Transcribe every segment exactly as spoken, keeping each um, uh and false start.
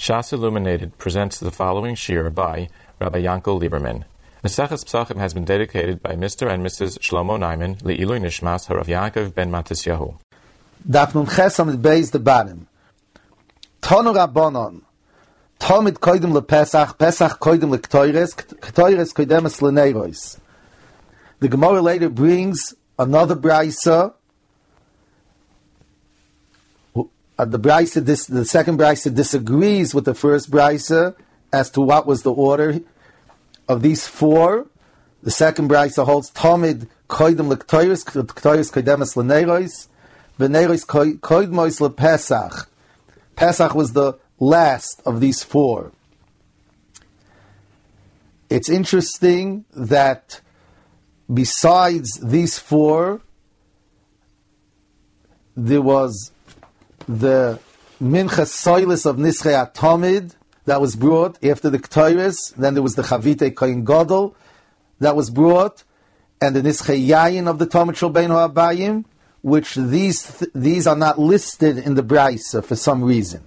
Shas Illuminated presents the following shir by Rabbi Yankel Lieberman. Maseches Pesachim has been dedicated by Mister and Missus Shlomo Naiman Le'ilui Nishmas Harav Yaakov ben Matisyahu. Daf Nun Ches Amid Beis the Banim. Tonu Rabbanon. Tomid koidim lePesach, Pesach koidim leKtoires, Ktoires koidemes leNeiros. The Gemara later brings another brisa. Uh, the brisa, dis, the second brisa disagrees with the first brisa as to what was the order of these four. The second brisa holds Tomid koidim leKtoires, Ktoires koidemes leNeiros, VeNeiros koidmois lePesach. Pesach was the last of these four. It's interesting that besides these four, there was the Minchas Soilis of Nisrei Atomid that was brought after the Ktoires. Then there was the Chavite Kohen Gadol that was brought, and the Nisrei Yayin of the Tomid Shel Bein HaAbayim, which these th- these are not listed in the Brisa for some reason.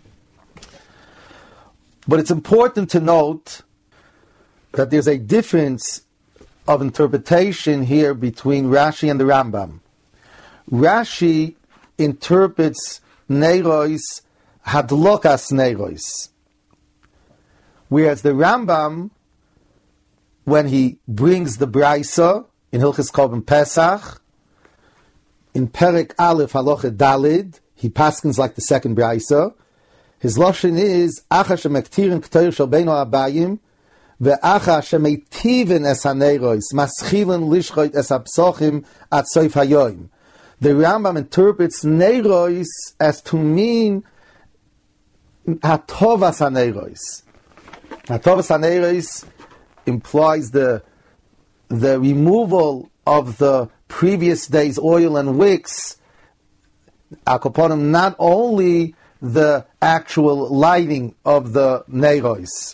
But it's important to note that there's a difference of interpretation here between Rashi and the Rambam. Rashi interprets Neiros Hadlokas Neiros, whereas the Rambam, when he brings the Brisa in Hilchos Korban Pesach, in Perek Aleph Halacha Dalid, he paskins like the second Brisa. His lashon is Acha shemektirin k'toir shel bein ha'abayim ve'acha shemeitivin es haneiros maschilin lishchoit es ha'psochim at soif hayoim. The Rambam interprets neiros as to mean hatovas haneiros. Hatovas haneiros implies the the removal of the previous day's oil and wicks. Akoponim, not only the actual lighting of the neiros.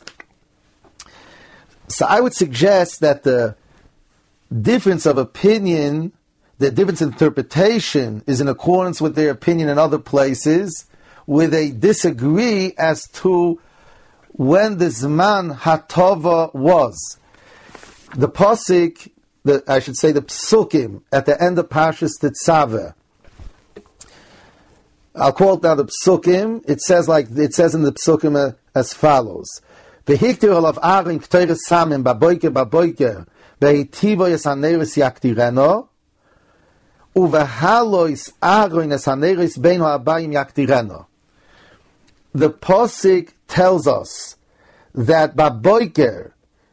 So I would suggest that the difference of opinion, the difference in interpretation, is in accordance with their opinion in other places, where they disagree as to when the Zman Hatova was. The Pasik, the, I should say the Psukim, at the end of Parshas Tetzaveh, I'll quote now the Psukim. It says like it says in the Psukim uh, as follows: V'hiktir olav arin k'toires samim baboiker baboiker be'hitivo es haneris yaktireno uvehalois arin es haneris bein ha'abayim yaktireno. The Pasuk tells us that baboiker,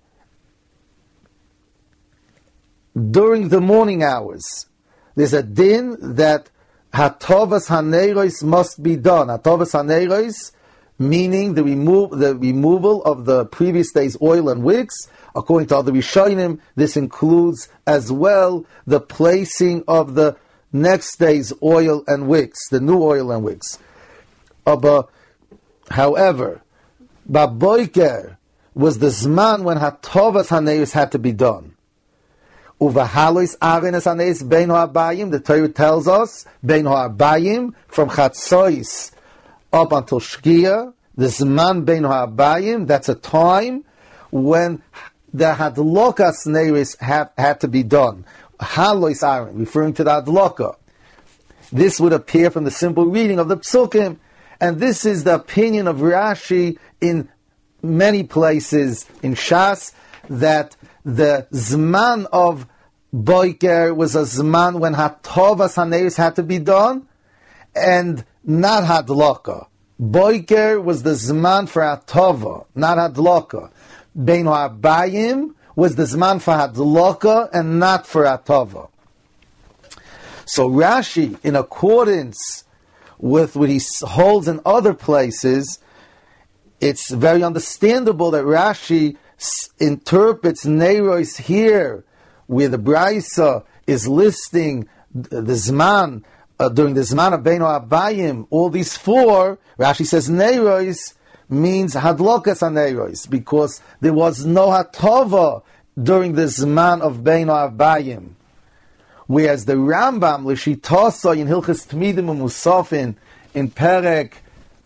during the morning hours, there's a din that Hatovas Haneiros must be done. Hatovas Haneiros, meaning the, remove, the removal of the previous day's oil and wicks. According to other Rishonim, this includes as well the placing of the next day's oil and wicks, the new oil and wicks. Uh, however, Baboiker was the Zman when Hatovas Haneiros had to be done. Uvahalois arenes haneis bein ha'abayim. The Torah tells us bein ha'abayim, from Chatzois up until Shkia. The Zman bein ha'abayim, that's a time when the hadlokas neiros have had to be done. Halois aren, referring to the hadloka. This would appear from the simple reading of the Psukim, and this is the opinion of Rashi in many places in Shas, that the Zman of Boiker was a Zman when Hatovas Haneiros had to be done, and not Hadloka. Boiker was the Zman for Hatova, not Hadloka. Bein HaAbayim was the Zman for Hadloka and not for Hatova. So Rashi, in accordance with what he holds in other places, it's very understandable that Rashi interprets Neiros here, where the Brisa is listing the Zman, uh, during the Zman of Bein HaAbayim, all these four, Rashi says Neiros means Hadlokas HaNeiros, because there was no Hatova during the Zman of Bein HaAbayim. Whereas the Rambam, L'shitasa in Hilchos Tmidim U'Musafin, in Perek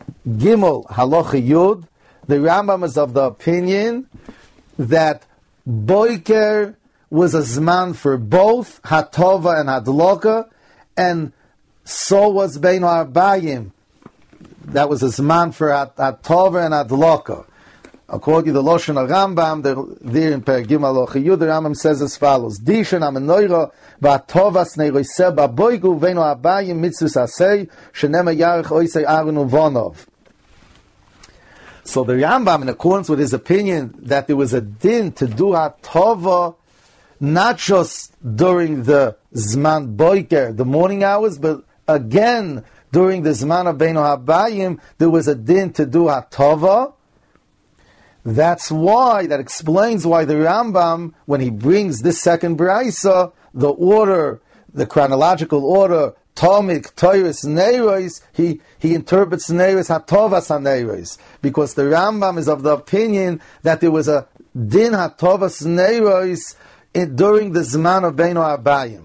Gimel Halacha Yud, the Rambam is of the opinion that Boiker was a Zman for both Hatova and Hadloka, and so was Bein Ha'arbayim. That was a Zman for Hatova and Hadloka. According to the Loshen Rambam, there in Perek Gimel Halacha Yud, the Rambam says as follows: Dishen amenoira v'atovas neiroiseh ba'boigu v'eino ha'bayim mitzvus asei shenema yarech oisei Aaron uvonov. So the Rambam, in accordance with his opinion that there was a din to do hatova not just during the Zman Boiker, the morning hours, but again during the Zman of Beino Habayim, there was a din to do hatova. That's why, that explains why the Rambam, when he brings this second Braisa, the order, the chronological order, Tomik, Toiris, Neiros, he, he interprets Neiros Hatovas HaNeiros, because the Rambam is of the opinion that there was a din Hatovas Neiros during the Zman of Beino Habayim.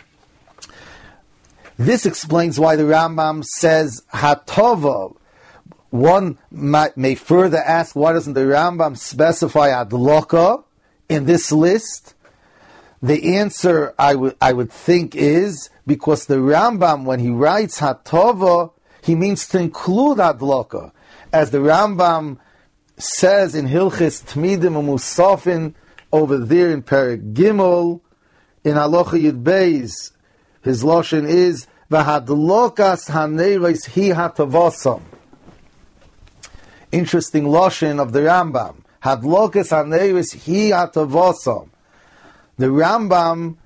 This explains why the Rambam says Hatova. One might, may further ask, why doesn't the Rambam specify Adloka in this list? The answer, I would I would think, is because the Rambam, when he writes Hatova, he means to include Adloka. As the Rambam says in Hilchis Tmidim Umusafin, over there in Perek Gimel, in Halacha Yud Beis, his Loshen is, V'hadlokas haneiros hi hatavosam. Interesting Loshen of the Rambam. Hadlokas haneiros hi hatavosam. The Rambam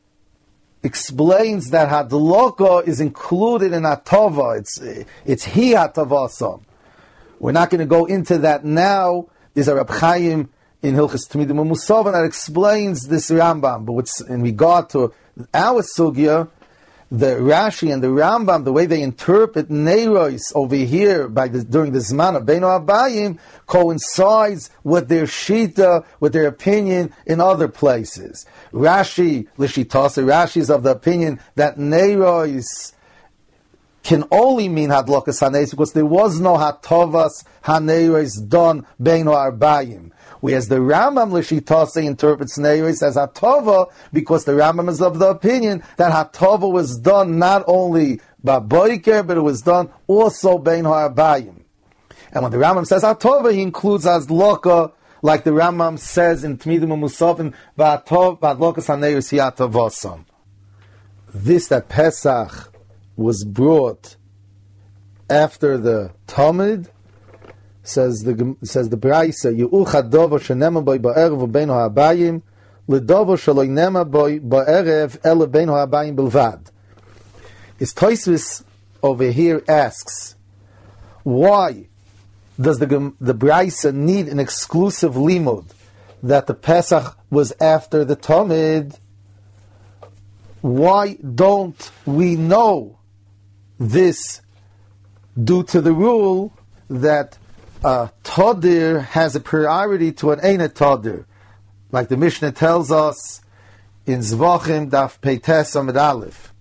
explains that Hadloka is included in Atova. It's, it's hi hatavosam. We're not going to go into that now. There's a Reb Chaim in Hilchas Tmidim Umusafin that explains this Rambam. But what's in regard to our sugya, the Rashi and the Rambam, the way they interpret Neiros over here by the, during the Zman of Beino Habayim, coincides with their Shita, with their opinion in other places. Rashi, Lishitase, Rashi is of the opinion that Neiros can only mean Hadlokas HaNeiros because there was no Hatovas HaNeiros done Beino Habayim. Whereas the Rambam Lishitase interprets Neiros as Hatova because the Rambam is of the opinion that Hatova was done not only by Boiker, but it was done also Bein Ha'arbayim. And when the Rambam says Hatova, he includes Hadloka, like the Rambam says in Tmidim Umusafin, V'Hadlokas HaNeiros hi Hatovosam. This that Pesach was brought after the Talmud, says the says the Braisa, Yu'uchad dovo shenema boy ba'erev u'beino ha'abayim l'dovo shelo nema boy ba'erev ele beino ha'abayim bilvad. His Tosfos over here asks, why does the the Braisa need an exclusive limud that the Pesach was after the Talmud? Why don't we know this due to the rule that Uh, Todir has a priority to an Ein Todir, like the Mishnah tells us in Zvachim Daf Peites Amid Aleph.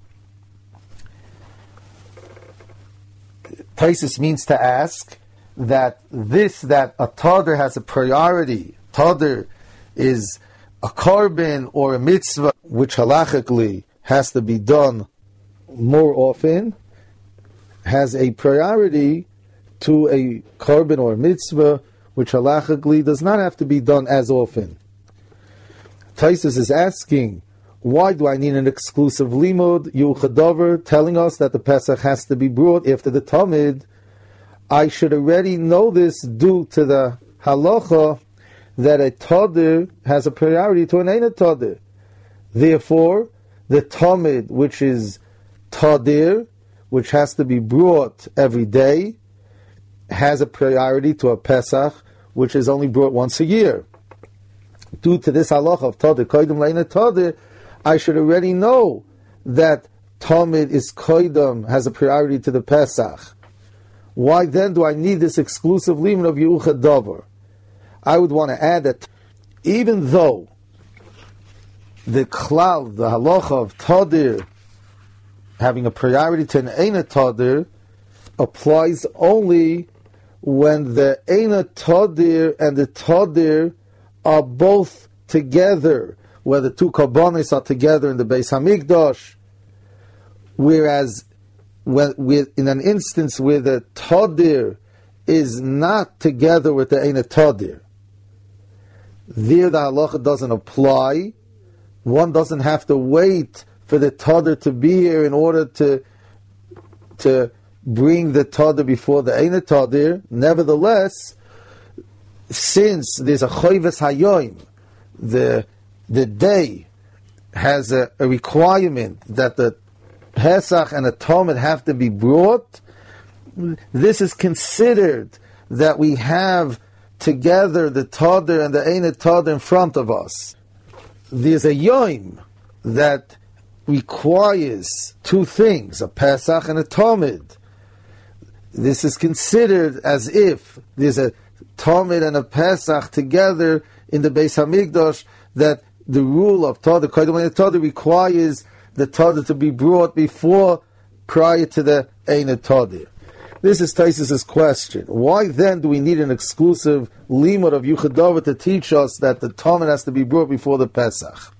Tosfos means to ask that this, that a Todir has a priority, Todir is a korban or a mitzvah which halachically has to be done more often, has a priority to a korban or mitzvah, which halachically does not have to be done as often. Tosfos is asking, why do I need an exclusive limud, Yuchadover, telling us that the Pesach has to be brought after the Talmud? I should already know this due to the halacha that a Todir has a priority to an Ein Todir. Therefore, the Talmud, which is Todir, which has to be brought every day, has a priority to a Pesach, which is only brought once a year. Due to this halacha of Todir, Koidem Leina Todir, I should already know that Talmud is Koidem, has a priority to the Pesach. Why then do I need this exclusive limit of Yuchad Dover? I would want to add that even though the klal, the halacha of Todir, having a priority to an Ein Todir, applies only when the Eina Todir and the Todir are both together, where the two Karbonis are together in the Beis Hamikdash, whereas when with in an instance where the Todir is not together with the Eina Todir, there the halacha doesn't apply. One doesn't have to wait for the Todir to be here in order to to bring the Todir before the Eina Todir. Nevertheless, since there's a Choyves Hayoim, the the day has a, a requirement that the Pesach and the Talmud have to be brought, this is considered that we have together the Todir and the Eina Todir in front of us. There's a Yom that requires two things, a Pesach and a Talmud. This is considered as if there's a Talmud and a Pesach together in the Beis Hamikdash, that the rule of Todir, Koydom and Todir, requires the Todir to be brought before, prior to the Eina Todir. This is Taisus' question. Why then do we need an exclusive limud of Yuchad Dover to teach us that the Talmud has to be brought before the Pesach?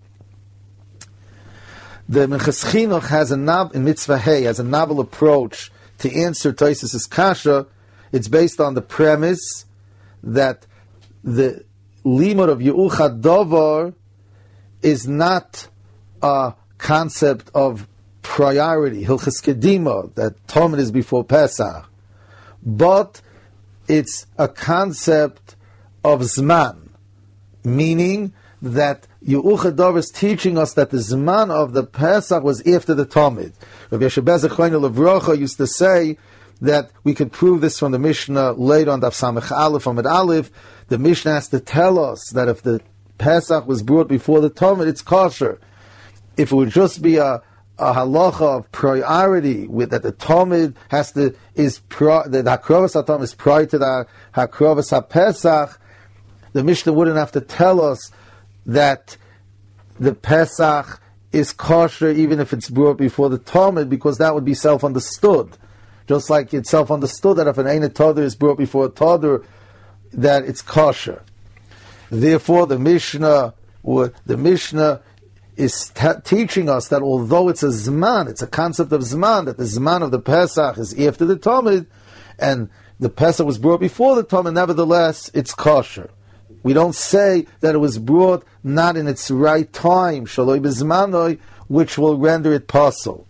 The Minchas Chinuch has a nav in Mitzvah Hay has a novel approach to answer Taisus' kasha. It's based on the premise that the limud of Yuchad Dover is not a concept of priority, Hilchas Kedima, that Talmud is before Pesach, but it's a concept of Zman, meaning that Yuchad Dover is teaching us that the Zman of the Pesach was after the Talmud. Rabbi Yoshe Bezer Choyne Levrocha used to say that we could prove this from the Mishnah later on Daf Samech Aleph from Ad Aleph. The Mishnah has to tell us that if the Pesach was brought before the Talmud, it's kosher. If it would just be a a halacha of priority, with that the Talmud has to is pro, that the Hakrovas HaTalmud is prior to the Hakrovas HaPesach, the Mishnah wouldn't have to tell us that the Pesach is kosher even if it's brought before the Talmud, because that would be self-understood. Just like it's self-understood that if an Eina Todir is brought before a Todir, that it's kosher. Therefore, the Mishnah, or the Mishnah is t- teaching us that although it's a Zman, it's a concept of Zman, that the Zman of the Pesach is after the Talmud, and the Pesach was brought before the Talmud, nevertheless, it's kosher. We don't say that it was brought not in its right time, Shaloi B'Zmanoi, which will render it possible.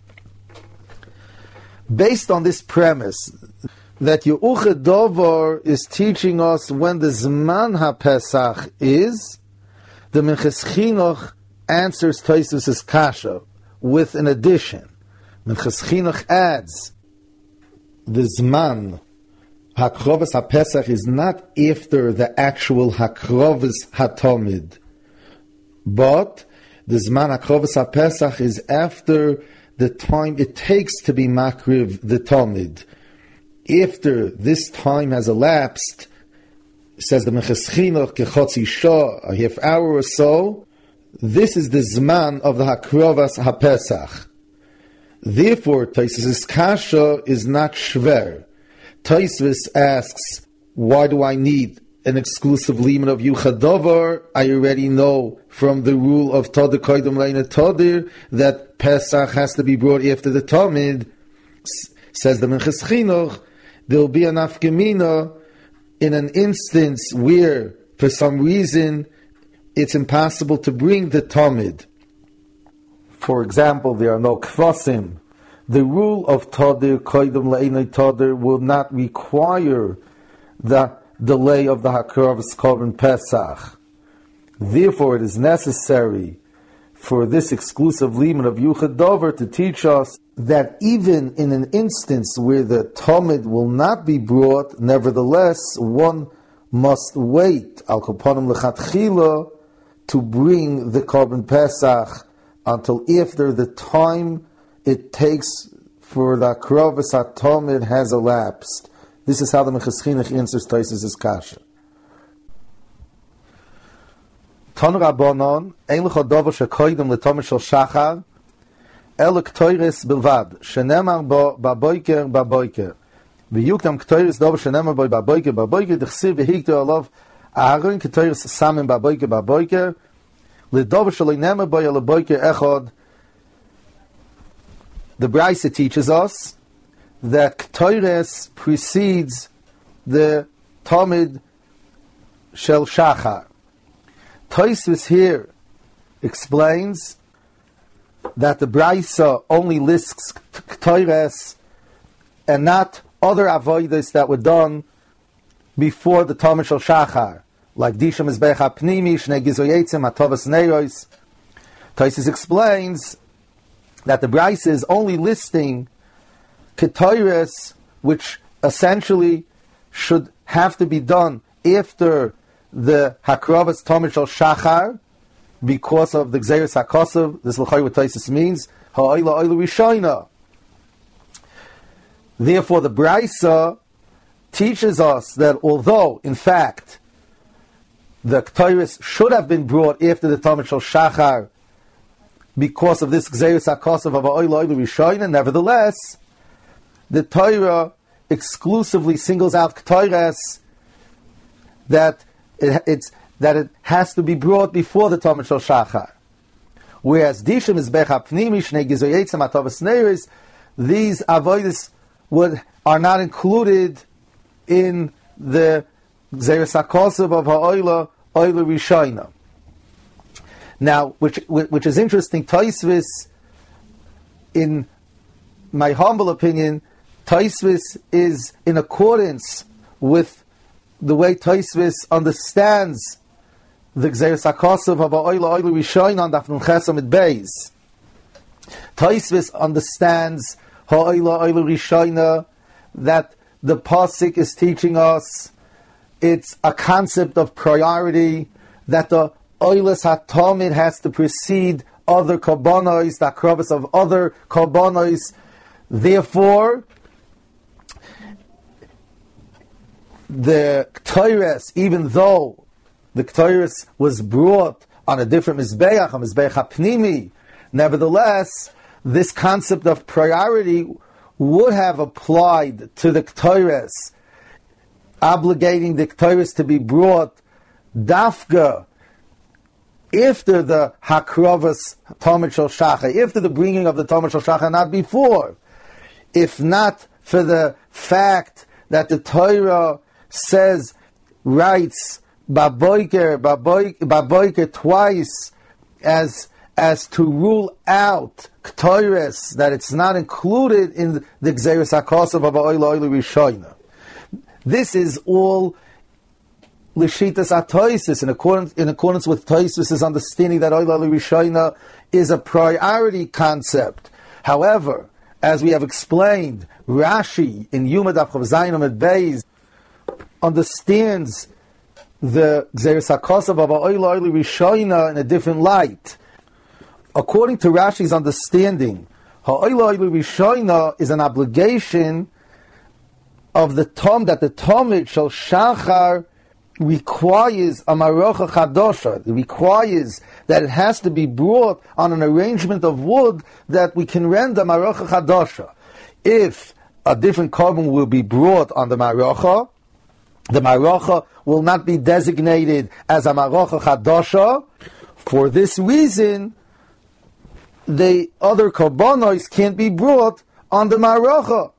Based on this premise, that Yuchad Dover is teaching us when the Zman HaPesach is, the Minchas Chinuch answers Taisus' kasha with an addition. Minchas Chinuch adds, the Zman Hakrovas HaPesach is not after the actual Hakrovas HaTalmud, but the Zman Hakrovas HaPesach is after the time it takes to be makriv the Talmud. After this time has elapsed, says the Minchas Chinuch, kechotzi shah, a half hour or so, this is the Zman of the Hakrovas HaPesach. Therefore, Taisus' kasha is not shver. Taisus asks, why do I need an exclusive limud of Yuchad Dover? I already know from the rule of Todir Koydom Leina Todir that Pesach has to be brought after the Talmud. S- says the Minchas Chinuch, there will be an afgemina in an instance where, for some reason, it's impossible to bring the Talmud. For example, there are no kvasim. The rule of Todir, Koydom Le'enei Todir, will not require the delay of the Hakrovas Korban Pesach. Therefore, it is necessary for this exclusive limud of Yuchad Dover to teach us that even in an instance where the Talmud will not be brought, nevertheless, one must wait, al koponim lechatchila, to bring the Korban Pesach until after the time it takes for the Hakrovas HaTalmud has elapsed. This is how the Minchas Chinuch answers Taisus' kasha. Ton Rabbanon, ein lecha davar shekoydem letamid shel shachar, el k'toires bilvad, shenemar bo baboiker baboiker. V'yuktam k'toyres dover shenema boy baboyke baboyke d'chsiv v'hikto alav Aaron k'toyres samim baboyke baboyke l'dover shaloi nema boy alaboyke echad. The Brisa teaches us that k'toyres precedes the Tamid Shel Shachar. Tosfos here explains that the Brisa only lists k'toyres and not other avodas that were done before the Tamid Shel Shachar, like Disha Mizbech HaPnimi, Shnei Gizoyetzim, Hatovas Neiros. Tosfos explains that the Brisa is only listing k'toyres, which essentially should have to be done after the Hakravas Tamid Shel Shachar, because of the Gzeirus HaKosav. This l'chai what Tosfos means, Ha'oila Oila Rishayna. Therefore, the Brisa teaches us that although, in fact, the k'toyres should have been brought after the Tamid Shel Shachar because of this Gzeirus HaKosav of Ha'oila Oila Rishayna, nevertheless, the Torah exclusively singles out k'toyres that it, it's that it has to be brought before the Tamid Shel Shachar. Whereas Disha Mizbech HaPnimi, Shnei Gizoyetzim, Hatovas Neiros, these avodas would are not included in the Gzeirus HaKosav of Ha'oila Oila Rishayna. Now, which which is interesting, Tosfos, in my humble opinion, Tosfos is in accordance with the way Tosfos understands the Gzeirus HaKosav of Ha'oila Oila Rishayna on Daf Nun Ches Amud Beis. Tosfos understands Ha'oila Oila Rishayna, that the pasuk is teaching us it's a concept of priority, that the Oilas HaTamid has to precede other korbanos, the akravas of other korbanos. Therefore, the k'toyres, even though the k'toyres was brought on a different mizbeach, a mizbeach hapnimi, nevertheless, this concept of priority would have applied to the k'toyres, obligating the k'toyres to be brought dafka after the hakravas Tamid Shel Shachar, after the bringing of the Tamid Shel Shachar, not before. If not for the fact that the Torah says, writes baboiker, baboiker, baboiker twice, as as to rule out k'toyres, that it's not included in the Gzeirus HaKosav of Ha'oila Oila Rishayna. This is all l'shitas Tosfos, in accordance in accordance with Tosfos' understanding that Oila Oila Rishayna is a priority concept. However, as we have explained, Rashi in Yuma Daf Chav Zayin Amud Beis understands the Gzeirus HaKosav of Ha'oila Oila Rishayna in a different light. According to Rashi's understanding, Ha'oila Oila Rishayna is an obligation of the Tom that the Tamid Shel Shachar requires a Marocha Chadosha. It requires that it has to be brought on an arrangement of wood that we can render Marocha Chadosha. If a different korban will be brought on the Marocha, the Marocha will not be designated as a Marocha Chadosha. For this reason, the other korbanos can't be brought on the Marocha.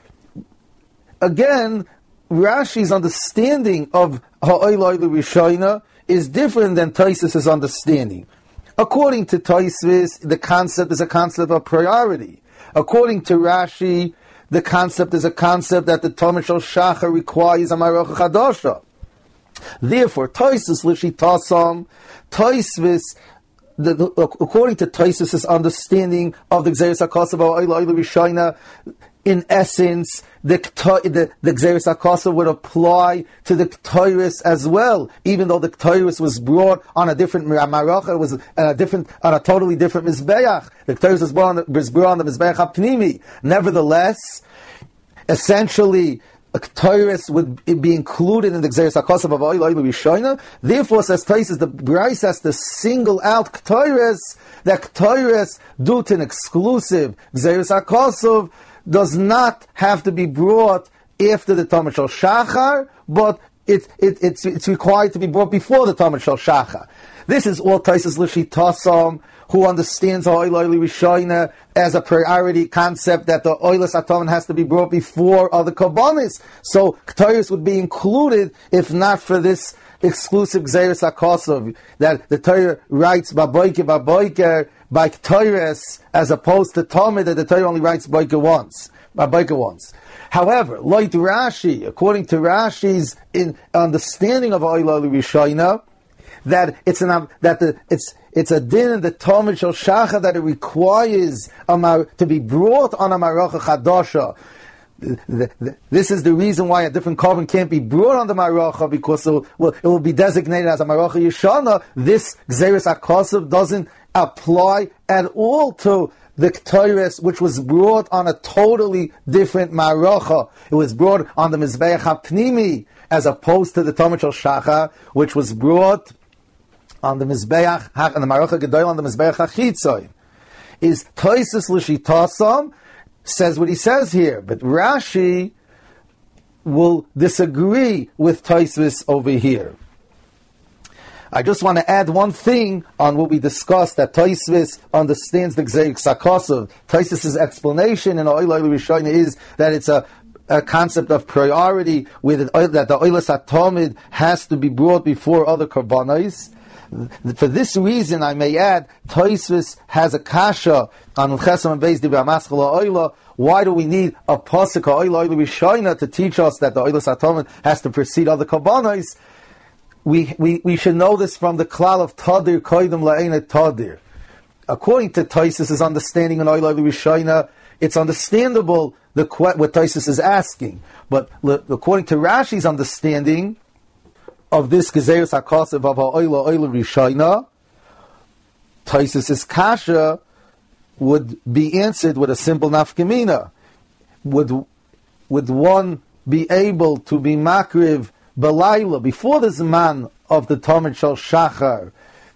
Again, Rashi's understanding of Ha'oila Oila Rishayna is different than Tosfos' understanding. According to Tosfos, the concept is a concept of priority. According to Rashi, the concept is a concept that the Tamid Shel Shachar requires a Marocha Chadosha. Therefore, Tosfos l'shitasam, Tosfos, the, the, according to Tosfos' understanding of the Gzeirus HaKosav of Ha'oila Oila Rishayna, in essence, the the, the Gzeirus HaKosav would apply to the k'toyres as well, even though the k'toyres was brought on a different Marocha, it was on a different, on a totally different mizbeach. The k'toyres was brought on, was brought on the mizbeach hapnimi. Nevertheless, essentially, a k'toyres would be included in the Gzeirus HaKosav of Ha'oila Oila Rishayna. Therefore, says Tosfos, the Brisa has to single out k'toyres, that k'toyres, due to an exclusive Gzeirus HaKosav, does not have to be brought after the Tamid Shel Shachar, but it, it, it's, it's required to be brought before the Tamid Shel Shachar. This is all Taisus L'Shitasam, who understands the Oila Oila Rishayna as a priority concept that the Oilas Atomim has to be brought before other Kabbanis. So Ketores would be included if not for this exclusive Gzeres HaKosov, that the Torah writes Baboike Baboike by Ketores, as opposed to Talmud that the Torah only writes Boike once, Baboike once. However, like Rashi, according to Rashi's in understanding of Oila Oila Rishayna, that it's an that the it's it's a din in the Talmud Shel Shachar that it requires a mar, to be brought on a Maracha Chadasha. This is the reason why a different carbon can't be brought on the Maracha, because it will, it will be designated as a Maracha Yeshana. This Gzeres HaKosov doesn't apply at all to the Ketores, which was brought on a totally different Maracha. It was brought on the Mizbeach HaPnimi, as opposed to the Talmud Shel Shachar, which was brought on the Mizbeach, on the Maracha Gedoyel, on the Mizbeach HaChitzoy. Is Taisus L'Shitasam says what he says here, but Rashi will disagree with Taisus over here. I just want to add one thing on what we discussed, that Taisus understands the Gzeres HaKosov. Taisus' explanation in Oila Oila Rishayna is that it's a a concept of priority, with it, that the Oilas Atomid has to be brought before other Karbanos. For this reason, I may add, Tosfos has a kasha on Chesam and Beis Dibra Maschala Oila. Why do we need a pasuk Oila Oila Rishayna to teach us that the Oilas Atomid has to precede other Karbanos? We, we we should know this from the klal of Tadir Koidem La'enet Tadir. According to Tosfos' understanding in Oila Oila Rishayna, it's understandable the what Tosfos is asking, but according to Rashi's understanding of this Gezeres HaKosov of Ha'oila Oila Rishayna, Tosfos' kasha would be answered with a simple nafkamina. Would would one be able to be makriv Balayla before the Zman of the Talmud Shel Shachar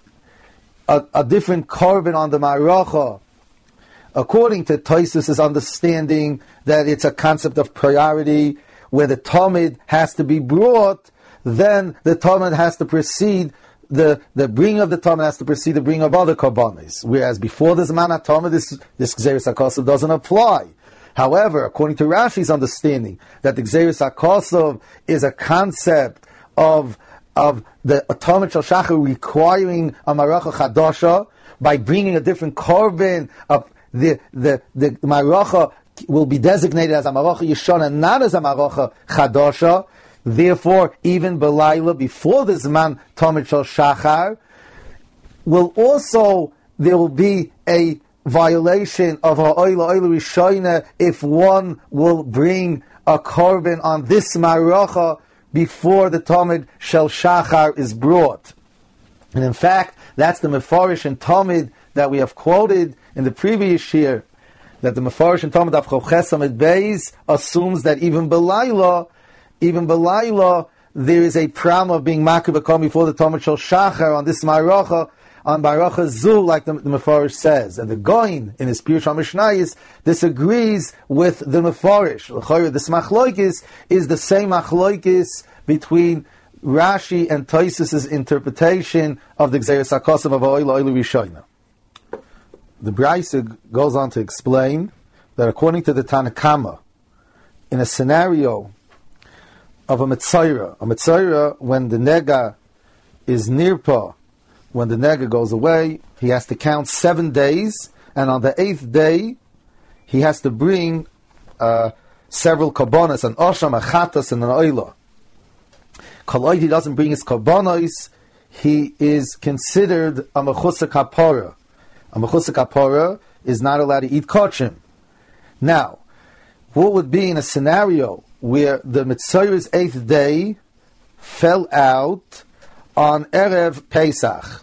a, a different korban on the Maracha? According to Tosfos' understanding that it's a concept of priority, where the Talmud has to be brought, then the Talmud has to precede, the, the bringing of the Talmud has to precede the bringing of other Karbanos. Whereas before the Zman HaTalmud, this, this Gzeres HaKosov doesn't apply. However, according to Rashi's understanding, that the Gzeres HaKosov is a concept of, of the Talmud Shel Shachar requiring a Maracha Chadasha, by bringing a different korban, of the, the, the Maracha will be designated as a Maracha Yeshana, not as a Maracha Chadasha. Therefore, even Belayla, before the Zman Talmud Shel Shachar, will also, there will be a violation of Ha'oila Oila Rishayna if one will bring a korban on this Maracha before the Talmud Shel Shachar is brought. And in fact, that's the Mefarish and Talmud that we have quoted in the previous year, that the Mefarish and Talmud of Chof Chesam Beis assumes that even Belayla, even Belayla, there is a pram of being makriv before the Talmud Shel Shachar on this Maracha, on Maracha Zu, like the, the Mefarish says. And the Goin, in his Pirush HaMishnayos, disagrees with the Mefarish. This Machloikis is the same Machloikis between Rashi and Tosfos' interpretation of the Gzeres HaKosov of Ha'oila Oila Rishayna. The Braisa goes on to explain that according to the Tanakama, in a scenario of a Metzayra, a Metzayra, when the Nega is nirpa, when the Nega goes away, he has to count seven days, and on the eighth day, he has to bring uh, several karbonos, an osham, a chatas, and an oila. Kaloid, he doesn't bring his karbonos, he is considered a mechusa kapara. A mechusa kapara is not allowed to eat kochim. Now, what would be in a scenario where the Mitzayra's eighth day fell out on Erev Pesach,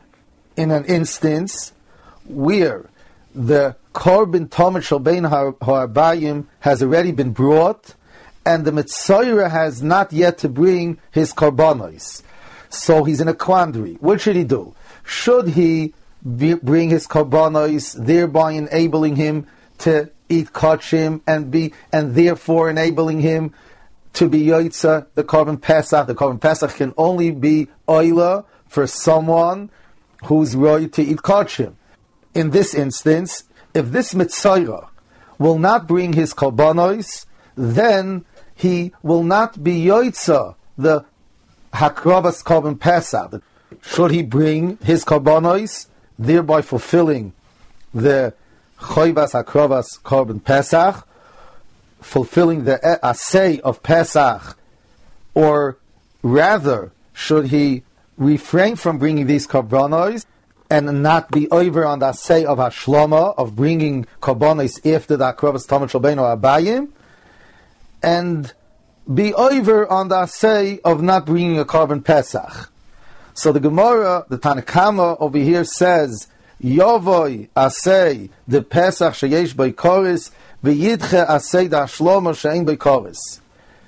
in an instance where the korban Talmud Shel Bein Ha'arbayim has already been brought, and the Mitzayra has not yet to bring his korbanos. So he's in a quandary. What should he do? Should he be, bring his korbanos, thereby enabling him to eat kachim and be, and therefore enabling him to be Yoitza, the Korban Pesach. The Korban Pesach can only be Oila for someone who's Roy to eat Kodshim. In this instance, if this Mitzayra will not bring his Korbanos, then he will not be Yoitza, the Hakrovas Korban Pesach. Should he bring his Korbanos, thereby fulfilling the Choivas Hakrovas Korban Pesach, fulfilling the Asay of Pesach, or rather, should he refrain from bringing these Korbanos and not be over on the Asay of Hashlama, of bringing Korbanos after the Hakrovas Tamid Shalbeinu Abayim, and be over on the Asay of not bringing a Korban Pesach? So the Gemara, the Tanakama over here says, Yovoi Asay the Pesach sheyesh by Koris v'yidche Asay da Shlomo she'en by Koris.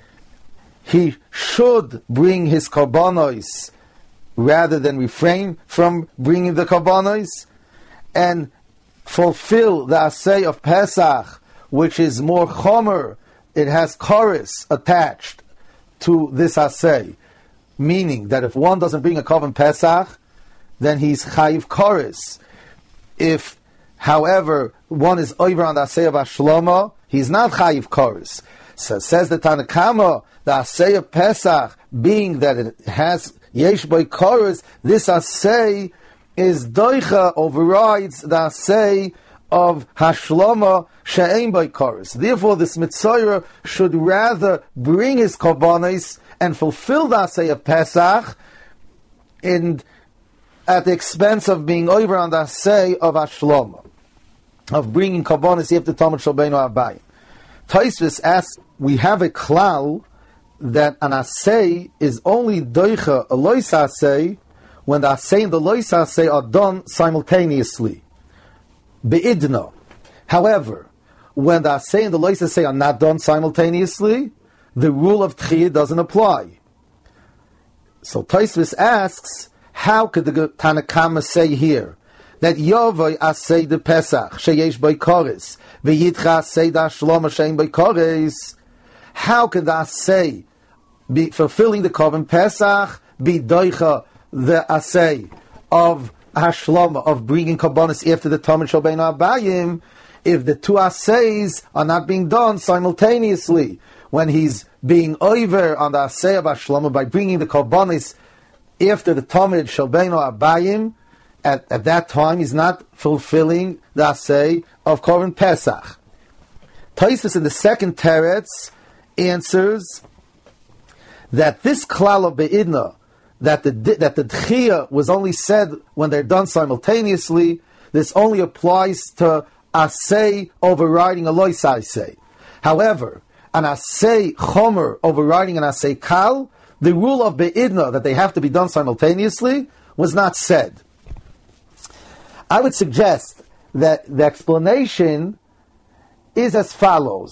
He should bring his Korbanos rather than refrain from bringing the Korbanos, and fulfill the Asay of Pesach, which is more Chomer. It has Koris attached to this Asay. Meaning that if one doesn't bring a Korban Pesach, then he's Chayiv Koris. If, however, one is over on the Asay of Hashlama, he's not Chayiv Koris. So says the Tanakama, the Asay of Pesach, being that it has Yesh Boy Koris, this Asay is Doicha, overrides the Asay of Hashlama She'en Boy Koris. Therefore, this Mitzayra should rather bring his Korbanos and fulfill the Asay of Pesach, and at the expense of being over on the Asay of Hashlama, of bringing Korbanos after Tamid Shalbeinu Abayim. Tosfos asks, we have a klal that an Asay is only doicha a lois Asay when the Asay and the lois Asay are done simultaneously. Be'idna. However, when the Asay and the lois Asay are not done simultaneously, the rule of Tchiyah doesn't apply. So Tosfos asks, how could the Tanakama say here that Yovoi Asay the Pesach sheyesh by Koris v'yidcha Asay da Shlomo she'en by Koris? How could the Asay be fulfilling the Korban Pesach be doicha the Asay of Hashlama, of bringing Korbanos after the Tamid Shalbeinu Abayim, if the two Asays are not being done simultaneously? When he's being over on the Asay of Hashlama by bringing the Korbanos after the Tamid Shalbeinu Abayim, at, at that time he's not fulfilling the Asay of Korban Pesach. Tosfos in the second teretz answers that this klal of Be'idna, that the that the Tchiyah was only said when they're done simultaneously, this only applies to Asay overriding a lois Asay. However, an Asay Chomer overriding an Asay Kal, the rule of Be'idna that they have to be done simultaneously was not said. I would suggest that the explanation is as follows.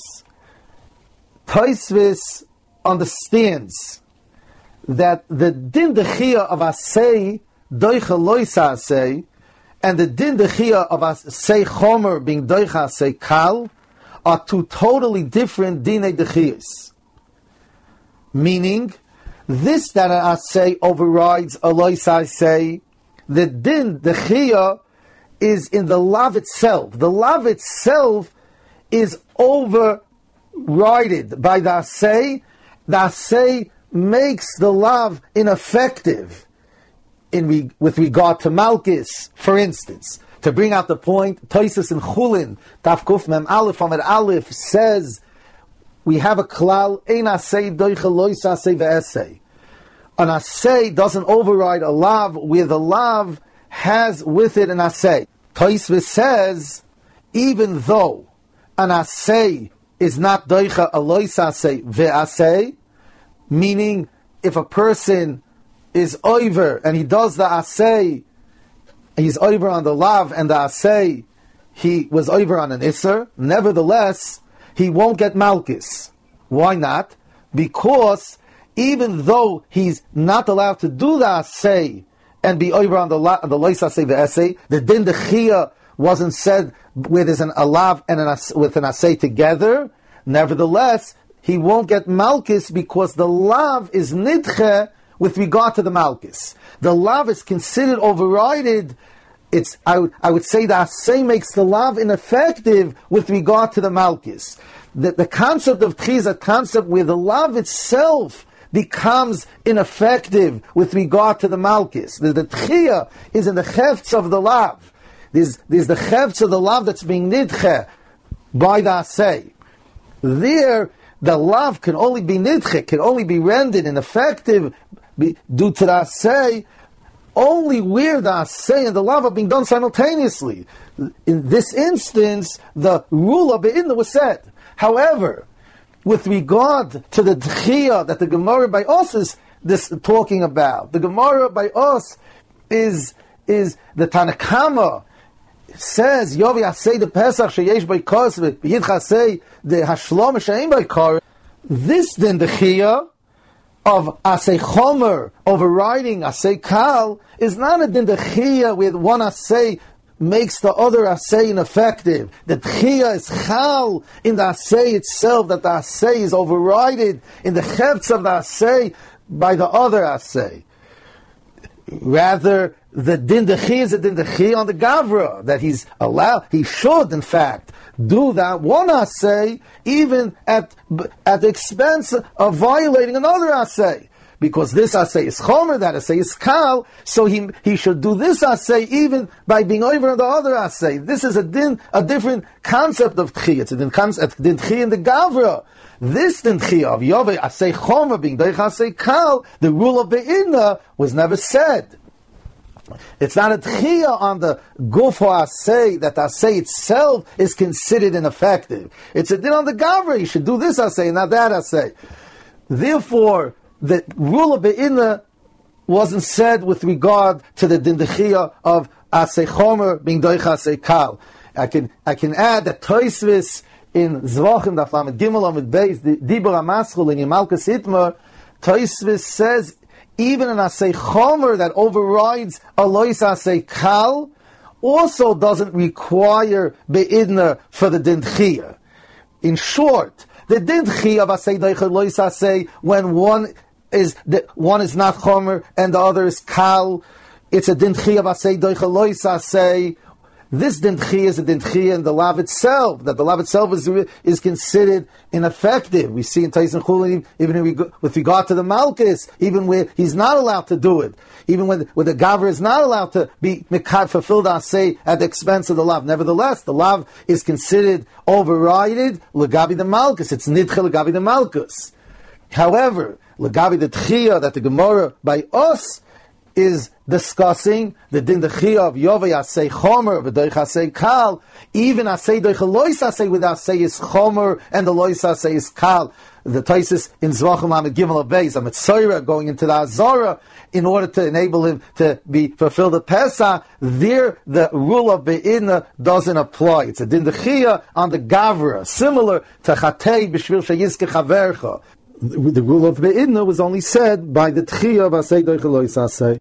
Tosfos understands that the din dechiyah of Asay doicha lois Asay and the din dechiyah of Asay Chomer being doicha Asay Kal are two totally different dinei dechiyas. Meaning, this that an Asay overrides a lois Asay, the din dechiyah is in the lav itself. The lav itself is overrided by the Asay. The Asay makes the lav ineffective in re- with regard to Malchus, for instance. To bring out the point, Tosfos in Chulin, Taf Kuf Mem Aleph Amid Aleph says, we have a klal, Ein Asay doicha lois Asay ve'esay. An Asay doesn't override a lav where the lav has with it an Asay. Tosfos says, even though an Asay is not doicha a lois Asay ve'asay, meaning if a person is over and he does the Asay, he's over on the lav and the Asay, he was over on an Isser, nevertheless, he won't get Malchus. Why not? Because even though he's not allowed to do the Asay and be over on the la, the lois Asay ve'esay, the din dechiyah wasn't said where there's an alav and an as, with an Asay together, nevertheless, he won't get Malkus because the lav is nidche with regard to the Malkus. The lav is considered overrided. It's, I would, I would say the Asay makes the lav ineffective with regard to the Malkus. The, the concept of Tchi is a concept where the lav itself becomes ineffective with regard to the Malkus. The, the Tchiyah is in the Chefts of the lav. There's, there's the Chefts of the lav that's being nidche by the Asay. There, the lav can only be nidche, can only be rendered ineffective be, due to the Asay, only where the Asay and the lav are being done simultaneously. In this instance, the rule of Be'inna was said. However, with regard to the Tchiyah that the Gemara by us is this talking about, the Gemara by us is, is the Tanakama says, Yovi Asay the Pesach sheyesh by kos, v'yidcha Asay the Hashlom she'ein by kor. This then the Tchiyah of Asay Chomer overriding Asay Kal is not a din the Tchiyah with one Asay makes the other Asay ineffective. The Tchiyah is Chal in the Asay itself, that the Asay is overrided in the Chefts of the Asay by the other Asay. Rather, the Din Dechi is a Din Dechi on the Gavra, that he's allowed, he should in fact do that one Asay, even at, at the expense of violating another Asay. Because this Asay is Chomer, that Asay is Kal, so he he should do this Asay even by being over the other Asay. This is a din, a different concept of Tchi. It's a din concept, din Tchi in the Gavra. This din Tchi of Yovei Asay Chomer being Doich Asay Kal, the rule of Be'inna was never said. It's not a Tchiyah on the Gufo Asay, that the Asay itself is considered ineffective. It's a din on the Gavra, you should do this Asay, not that Asay. Therefore, the rule of Be'inna wasn't said with regard to the din Dechiyah of Asay Chomer being Doich Asay Kal. I can I can add that Toisvis in Zvachim Daf Lamed Gimel Amid Beis Dibur HaMaschul in Yimalkus Itmar, Toisvis says even an Asay Chomer that overrides a Lois Asay Kal also doesn't require Be'inna for the din Dechiyah. In short, the din Dechiyah of Asay Doich Lois Asay, when one is the, one is not Chomer and the other is Kal, it's a din Dechiyah of Asay Doich Lois Asay. This din Dechiyah is a din Dechiyah in the lav itself, that the lav itself is is considered ineffective. We see in Tyson Chulin, even in reg- with regard to the Malkus, even where he's not allowed to do it, even when, when the Gavra is not allowed to be Mikad, fulfilled Asay at the expense of the lav. Nevertheless, the lav is considered overrided Legabi the Malkus. It's Nidche Legabi the Malkus. However, Legabi the Tchiyah that the Gemara by us is discussing, the din Dechiyah of Yovei Asay Chomer v'Doich Asay Kal, even Asay Doich Lois Asay with Asay is Chomer and the Lois Asay is Kal. The Taisis in Zvachim Lamed Gimel Beis, a Mitzorah going into the Azorah in order to enable him to be fulfill the Pesach. There, the rule of Be'inna doesn't apply. It's a din Dechiyah on the Gavra, similar to Chatei B'Shvil Sheyizke Chavercha. The rule of Be'inna was only said by the Tchiyah of Asay Doich Lois Asay.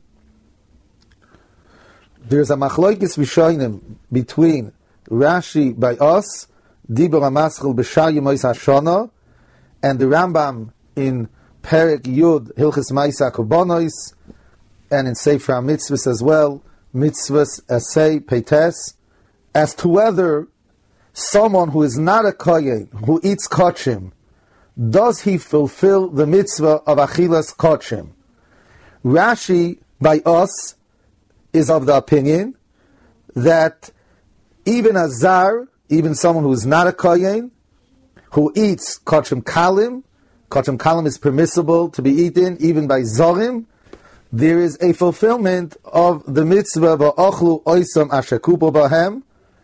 There's a Machloikis Rishonim between Rashi by us, Dibur HaMaschul B'Shar Yemois HaShana, and the Rambam in Perek Yud Hilchis Ma'aseh HaKorbanos, and in Sefer HaMitzvahs as well, Mitzvahs Asay Peites, as to whether someone who is not a Kohen, who eats Kochim, does he fulfill the mitzvah of Achilas Kochim? Rashi, by us, is of the opinion that even a Zar, even someone who is not a Kohen, who eats Kochim Kalim, Kochim Kalim is permissible to be eaten even by Zorim, there is a fulfillment of the mitzvah V'ochlu oisam asher kupo bahem.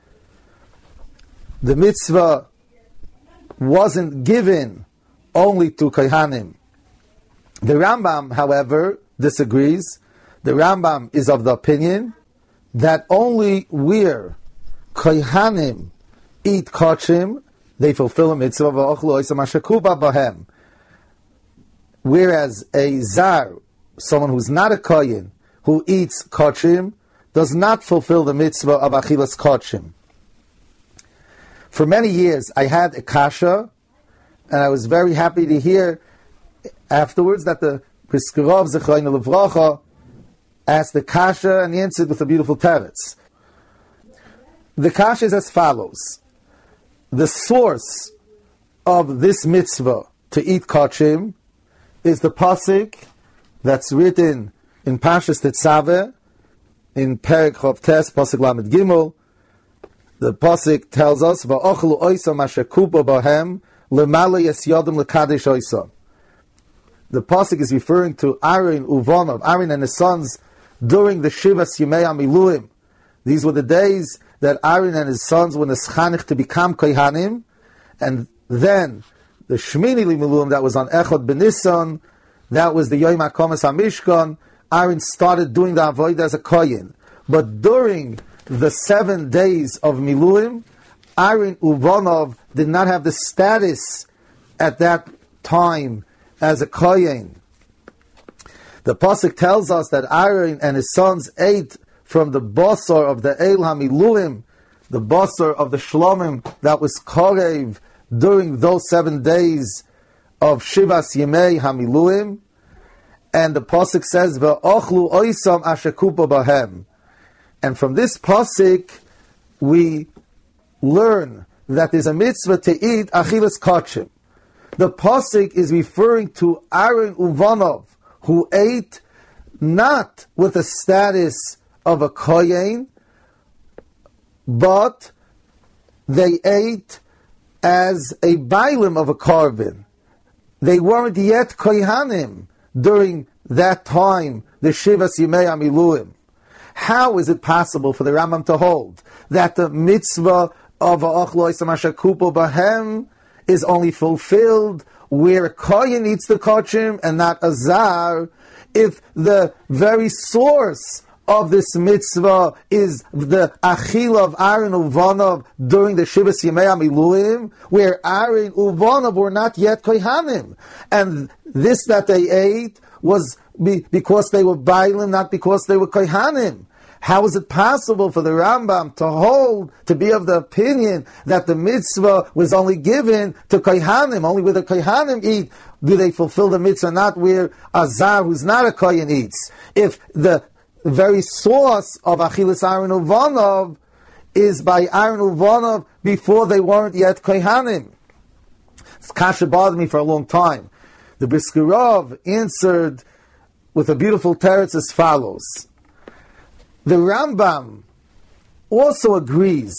The mitzvah wasn't given only to Kohanim. The Rambam, however, disagrees. The Rambam is of the opinion that only where Kohanim eat Kochim, they fulfill a mitzvah V'ochlu oisam asher kupo bahem. Whereas a Zar, someone who's not a Kohen, who eats Kochim, does not fulfill the mitzvah of Achilas Kochim. For many years, I had a kasha and I was very happy to hear afterwards that the Brisker Rov Zechrono Livracha asked the kasha and he answered with a beautiful teretz. The kasha is as follows: the source of this mitzvah to eat kachim is the pasuk that's written in Parshas Tetzaveh in Perek Chav Tes pasuk Lamed Gimel. The pasuk tells us, "Va'ochlu oisam asher kupa bahem lemala yesyodim lekadesh oisam." The pasuk is referring to Aaron Uvanov, Aaron and his sons during the Shivas Yimei HaMiluim. These were the days that Aaron and his sons were neschanich to become kohanim, and then the Shmini Miluim that was on Echad B'Nisan, that was the Yom HaKomas HaMishkan. Aaron started doing the avodah as a kohen, but during the seven days of Miluim, Aaron Uvanov did not have the status at that time as a kohen. The pasuk tells us that Aaron and his sons ate from the basar of the Eil HaMiluim, the basar of the Shlomim that was korev during those seven days of Shivas Yemei HaMiluim, and the pasuk says, "Ve'ochlu oisam asher kupa bahem." And from this pasuk, we learn that there's a mitzvah to eat achilas kachim. The pasuk is referring to Aaron Uvanov, who ate not with the status of a kohen, but they ate as a bailim of a korban. They weren't yet kohanim during that time, the Shivas Yimei HaMiluim. How is it possible for the Rambam to hold that the mitzvah of Ha'ochlo Oisam Asher Kupo Bahem is only fulfilled where a kohen eats the kachim and not a zar, if the very source of this mitzvah is the achila of Aaron Uvanov during the Shivas Yemei HaMiluim, where Aaron Uvanov were not yet kohanim, and this that they ate was be, because they were bailim, not because they were kohanim. How is it possible for the Rambam to hold, to be of the opinion that the mitzvah was only given to kohanim, only where the kohanim eat do they fulfill the mitzvah, not where a zar who's not a kohen eats? If the very source of Achilas Aaron Uvanov is by Aaron Uvanov before they weren't yet kohanim. This kasha bothered me for a long time. The Brisker Rov answered with a beautiful teretz as follows. The Rambam also agrees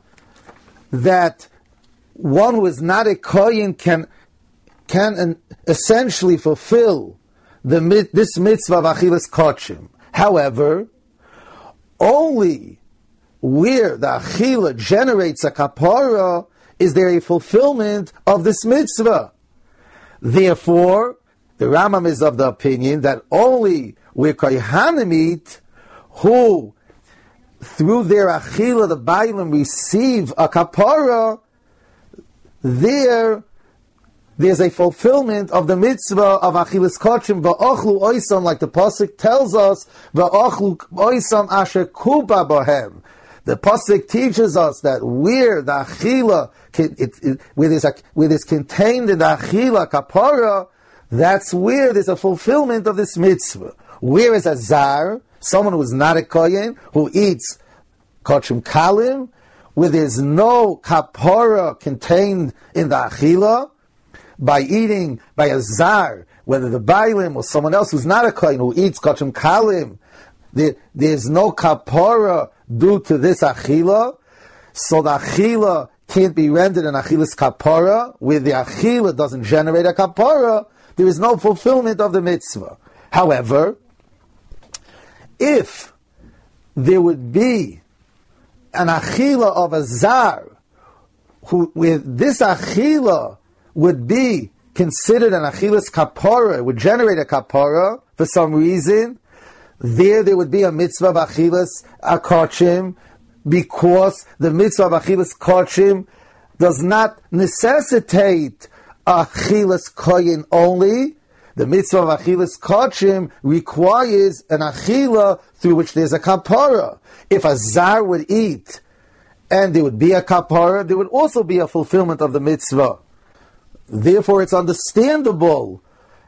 that one who is not a kohen can can essentially fulfill the this mitzvah of achilas kachim. However, only where the achila generates a kapara is there a fulfillment of this mitzvah. Therefore, the Rambam is of the opinion that only where kohanim eat, who through their achila, the bailim, receive a kapara, there there's a fulfillment of the mitzvah of achilas kachim, va'ochlu oisam, like the pasuk tells us, va'ochlu oisam asher kuba bohem. The pasuk teaches us that where the achila, it, it, where, there's a, where there's contained in the achila kapara, that's where there's a fulfillment of this mitzvah. Whereas a zar, someone who is not a kohen, who eats kachim kalim, where there's no kapara contained in the achila, by eating, by a zar, whether the bailim or someone else who's not a kohen, who eats kachim kalim, there, there's no kapara due to this achila, so the achila can't be rendered an achilas kapara, where the achila doesn't generate a kapara, there is no fulfillment of the mitzvah. However, if there would be an achila of a zar, who with this achila would be considered an achilas kapara, would generate a kapara for some reason, there there would be a mitzvah of achilas kachim, because the mitzvah of achilas kachim does not necessitate achilas koyin only. The mitzvah of achilas kachim requires an achila through which there's a kapara. If a zar would eat and there would be a kapara, there would also be a fulfillment of the mitzvah Therefore, it's understandable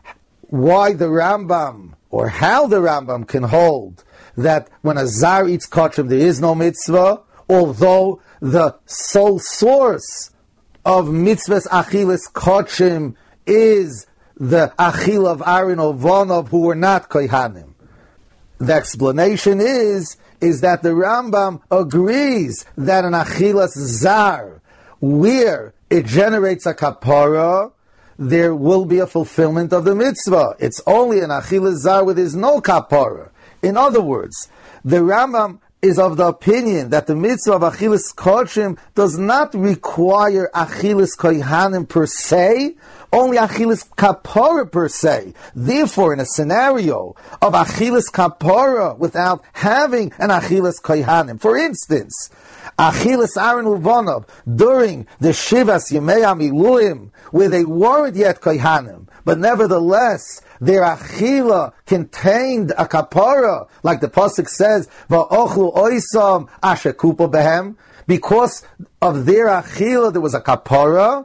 why the Rambam, or how the Rambam can hold that when a Zar eats kachim, there is no mitzvah, although the sole source of mitzvahs achilas kachim is the achil of Aaron or Vonov, who were not kohanim. The explanation is, is that the Rambam agrees that an achilas zar, where it generates a kapara, there will be a fulfillment of the mitzvah. It's only an achilas zar where there's no kapara. In other words, the Rambam is of the opinion that the mitzvah of achilas kochim does not require achilas kohanim per se, only achilas kapara per se. Therefore, in a scenario of achilas kapara without having an achilas kohanim, for instance, achilas Aaron Uvanov during the Shivas Yemei HaMiluim, where they weren't yet kohanim, but nevertheless their achila contained a kapara, like the pasuk says, "Va'ochlu oisam asher kupa behem." Because of their achila, there was a kapara.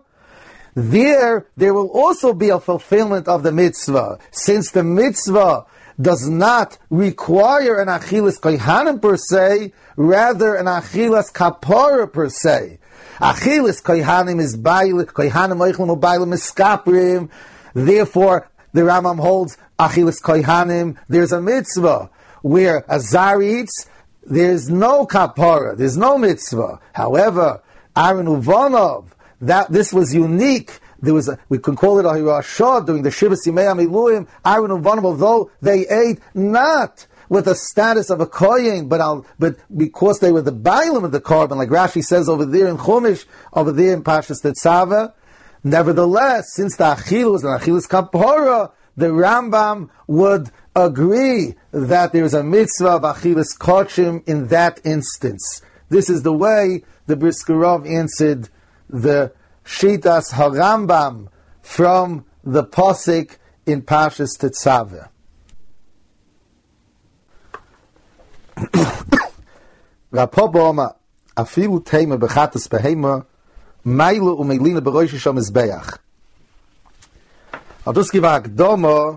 There, there will also be a fulfillment of the mitzvah, since the mitzvah does not require an achilas kohanim per se, rather an achilas kapara per se. Achilas kohanim is bail, kohanim oichlum ubailim miskaprim. Therefore, the Rambam holds achilas kohanim. There's a mitzvah where a zar eats. There's no kapara. There's no mitzvah. However, Aaron Uvanov, that this was unique. There was a, we can call it a hirashah during the Shivas Yimei HaMiluim. Aaron Uvanov, although they ate not with the status of a kohen, but I'll, but because they were the bailim of the korban, like Rashi says over there in Chumash, over there in Parshas Tetzaveh. Nevertheless, since the achil was an achilas kapara, the Rambam would agree that there is a mitzvah of achilas kochim in that instance. This is the way the Brisker Rov answered the Shitas HaRambam from the Pasik in Parshas Tetzaveh. Rapapa Oma, afilu teima bechatas behema, meilu umeilina beroish sham mizbeach. I'll just give a akdoma.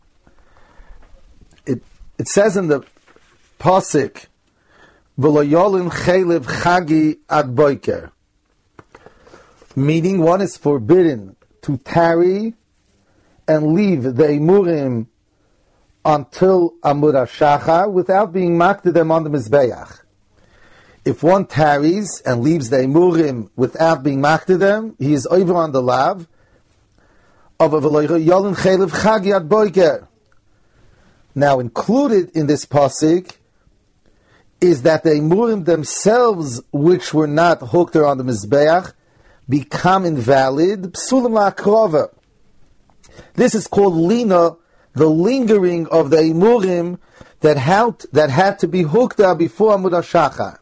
It it says in the Pasik, v'lo yolin chelev chagi ad boiker. Meaning, one is forbidden to tarry and leave the emurim until Amud HaShachar without being maked to them on the Mizbeach. If one tarries and leaves the emurim without being maked to them, he is over on the lav of a Yolin Chelev Chagi Ad Boiker. Now, included in this pasuk is that the emurim themselves, which were not hooked on the Mizbeach, become invalid. Psulim la'akrova. This is called lina, the lingering of the emurim that had, that had to be hooked up before Amud HaShachar.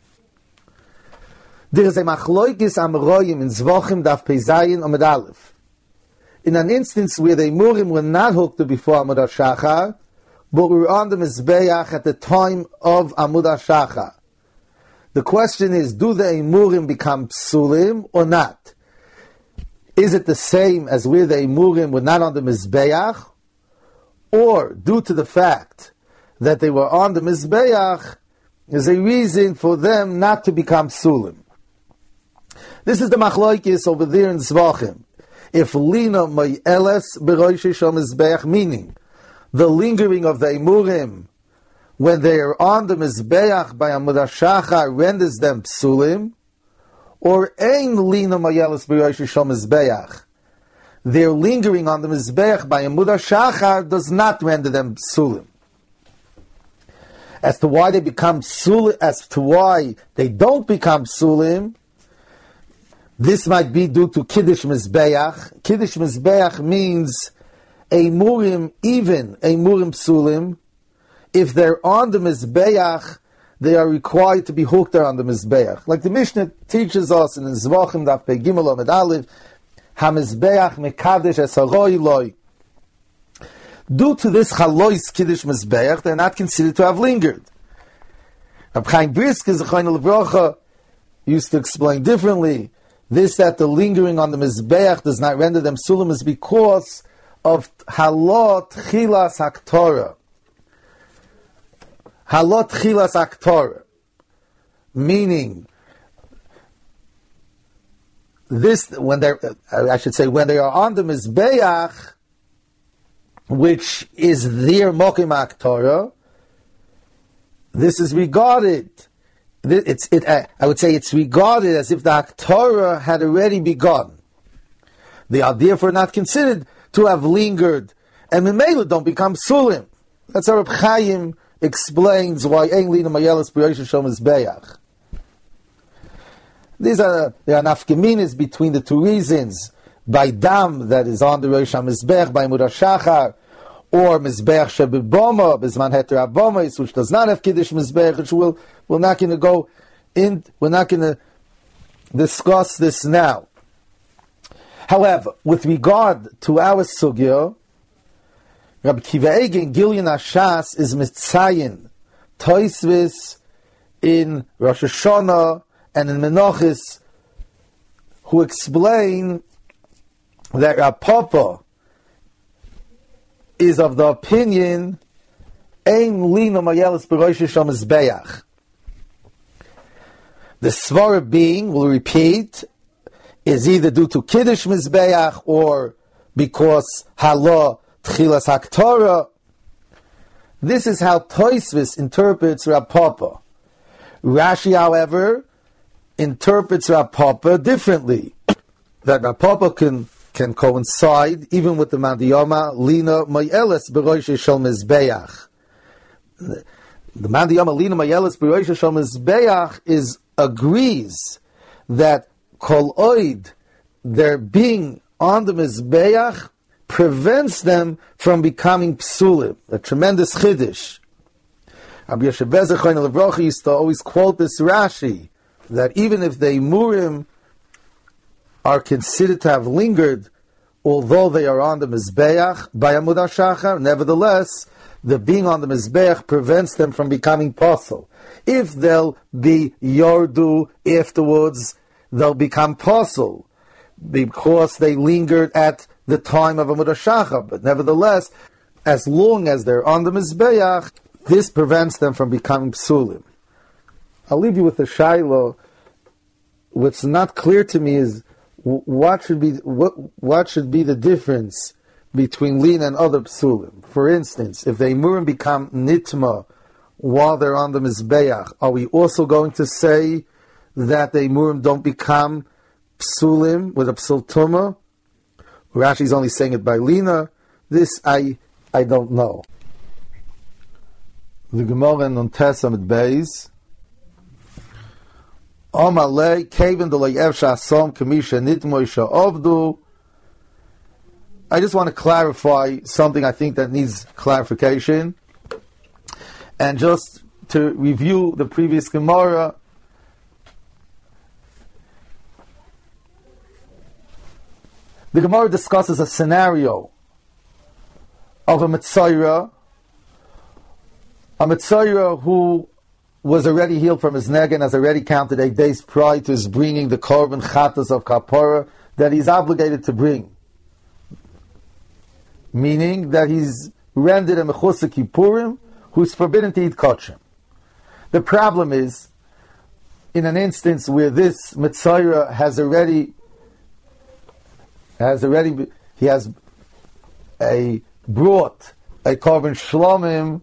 There is a machloikis amroyim in Zvachim daf Peizayin Amud Aleph. In an instance where the emurim were not hooked up before Amud HaShachar, but were on the Mizbeach at the time of Amud HaShachar. The question is, do the emurim become psulim or not? Is it the same as where the emurim were not on the Mizbeach? Or, due to the fact that they were on the Mizbeach, is a reason for them not to become psulim? This is the machloikis over there in Zvachim. If lina moyeles beroish shel Mizbeach, meaning the lingering of the emurim when they are on the Mizbeach by Amud HaShachar renders them psulim, or ein lina moyeles beroish shel Mizbeach, their lingering on the Mizbeach by Amud HaShachar does not render them psulim. As to why they become psulim, as to why they don't become psulim, this might be due to Kiddush Mizbeach. Kiddush Mizbeach means a murim, even a murim psulim. If they're on the Mizbeach, they are required to be hooked on the Mizbeach. Like the Mishnah teaches us in Zvachim daf Pei Gimel Amud Aleph, HaMizbeach mekadesh es haroi loi. Due to this chalois Kiddush Mizbeach, they're not considered to have lingered. Reb Chaim Brisker Zechayna Levrocha used to explain differently. This that the lingering on the Mizbeach does not render them Sulim is because of Halot Chilas Haktorah. Halot Chilas Haktorah. Meaning, this, when they're, I should say, when they are on the Mizbeach, which is their Mokim Haktorah, this is regarded, it's, it, I would say it's regarded as if the Haktorah had already begun. They are therefore not considered to have lingered, and Mimela don't become Sulim. That's how Reb Chaim explains why Ein Lina Mayelis B'Rosh Hashem is Be'ach. These are, there are nafkeminis between the two reasons, by Dam, that is on the Rosh HaMizbech, by Murah Shachar, or Mizbech Shebiboma, Bizman Heter Aboma, which does not have Kiddush Mizbech, which we'll, we're not going to go in, we're not going to discuss this now. However, with regard to our sugya, Rabbi Kiva Eigen, Gilyon Hashas, is Mitzayin, Toisvis, in Rosh Hashanah, and in Menachis, who explain that Rav Papa is of the opinion Ein Lina Mayelis B'Rosh Hashem Mizbeach. The Svara being, we'll repeat, is either due to Kiddush Mizbeach or because Halah Tchilas Haktorah. This is how Toisvis interprets Rav Papa. Rashi, however, interprets Rav Papa differently. That Rav Papa can can coincide even with the Mandiyama Lina Mayelis B'Rosh Hashem Mizbeach. The Mandiyama Lina Mayelis B'Rosh Hashem Mizbeach is agrees that Kol Oid, their being on the Mizbeach, prevents them from becoming Psulim. A tremendous Chiddush. Rabbi Yosef Bezer Choyne Levrocha used to always quote this Rashi, that even if the Murim are considered to have lingered, although they are on the Mizbeach by Amud HaShachar, nevertheless, the being on the Mizbeach prevents them from becoming Posel. If they'll be Yordu afterwards, they'll become Posel, because they lingered at the time of Amud HaShachar. But nevertheless, as long as they're on the Mizbeach, this prevents them from becoming Psulim. I'll leave you with a Shiloh. What's not clear to me is what should be what what should be the difference between Lina and other Psulim. For instance, if the Imurim become Nitma while they're on the Mizbeach, are we also going to say that the Imurim don't become Psulim with a Psul Tumah? Rashi's only saying it by Lina. This I I don't know. The Gemara in Nontesam at Beis. Amalei Kevin Delay Evsha Som Kamisha Nitmoisha Ovdu. I just want to clarify something I think that needs clarification. And just to review the previous Gemara, the Gemara discusses a scenario of a Mitzayra, a Mitzayra who was already healed from his neg and has already counted eight days prior to his bringing the korban chatas of kapara that he's obligated to bring. Meaning that he's rendered a mechusah kippurim who's forbidden to eat kosher. The problem is, in an instance where this Mitzayra has already has already he has a brought a korban shlomim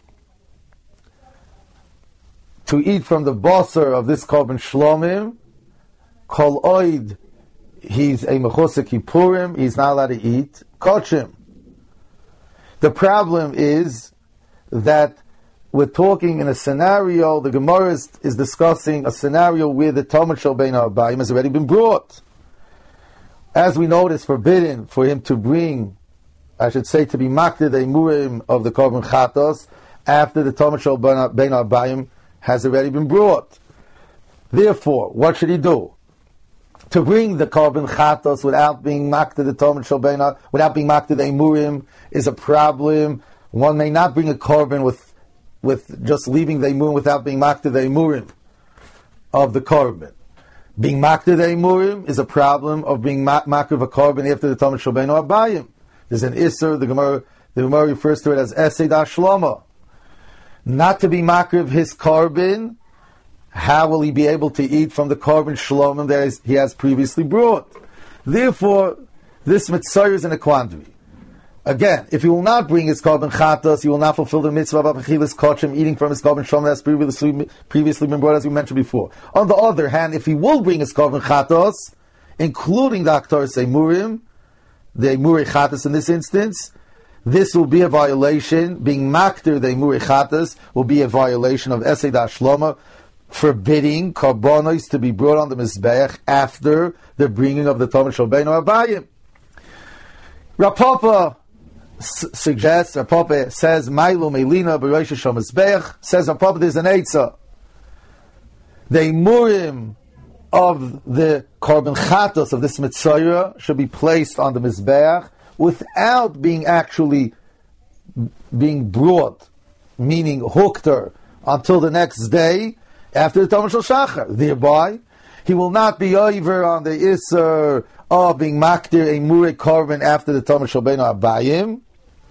to eat from the basar of this korban shlomim, kol oid, he's a mechusah kippurim, he's not allowed to eat kochim. The problem is that we're talking in a scenario, the Gemara is, is discussing a scenario where the Talmud Shel Bein HaArbaim has already been brought. As we know, it is forbidden for him to bring, I should say, to be makted a murim of the korban chatos after the Talmud Shel Bein HaArbaim has already been brought. Therefore, what should he do? To bring the korban chatos without being makted the Talmud Shel Bein HaArbaim, without being makted a murim, is a problem. One may not bring a korban with with just leaving the murim without being makted a murim of the korban. Being makter the emurim is a problem of being makter of a korban after the Talmud Shalbeinu Abayim. There's an isser, the Gemara, the Gemara refers to it as Esed Ashlama. Not to be makter of his korban, how will he be able to eat from the korban shlomim that he has previously brought? Therefore, this mitzvah is in a quandary. Again, if he will not bring his korban chatos, he will not fulfill the mitzvah of achilas kochim, eating from his korban shlomim that's previously, previously been brought, as we mentioned before. On the other hand, if he will bring his korban chatos, including the aktoris emurim, the emuri chatos in this instance, this will be a violation. Being makter the emuri chatos will be a violation of esed ashloma, forbidding karbonos to be brought on the mizbeach after the bringing of the Talmud Shalbeinu Abayim. Rav Papa s- suggests, Rav Papa says, Mailu Melina B'Rosh Hashem Mizbeach, says Rav Papa there's an eitzah. The emurim of the korban chatos of this mitzvah should be placed on the mizbeach without being actually being brought, meaning hooked until the next day after the Talmud Shel Shachar. Thereby, he will not be over on the Isser of being makdir a murei korban after the Talmud Shalbeinu Abayim.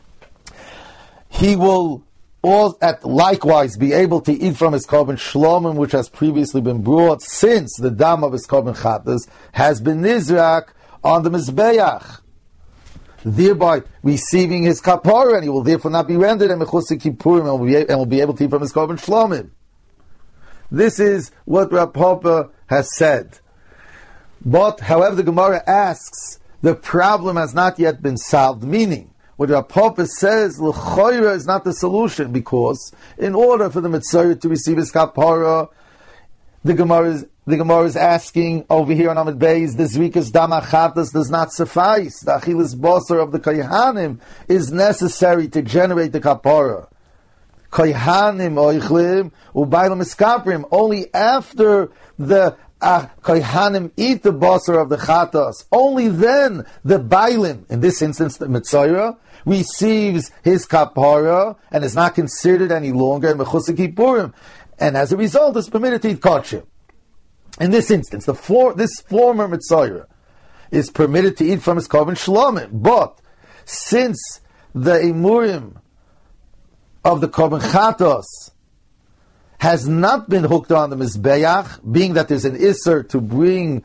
He will all at likewise be able to eat from his korban shlomim, which has previously been brought, since the dam of his korban chatas has been nizrak on the mizbeach, thereby receiving his kapara, and he will therefore not be rendered a mechusei kippurim, and will be, and will be able to eat from his korban shlomim. This is what Rav Papa has said. But, however, the Gemara asks, the problem has not yet been solved, meaning, what Rav Papa says, l'choira is not the solution, because in order for the Mitzvah to receive his kapara, the Gemara is, the Gemara is asking over here on Amid Beis, the Zrikas Damachatas does not suffice. The Achilas Basar of the Kohanim is necessary to generate the kapara. Kohanim oichlim ubaylam iskaprim. Only after the uh, Kohanim eat the basar of the chatas, only then the bailim, in this instance the Mitzayra, receives his kapara and is not considered any longer mechusei kippurim, and as a result is permitted to eat kachim. In this instance, the for, this former Mitzayra is permitted to eat from his korban shlomim, but since the emurim of the korban chatos has not been hooked on the mizbeach, being that there's an isser to bring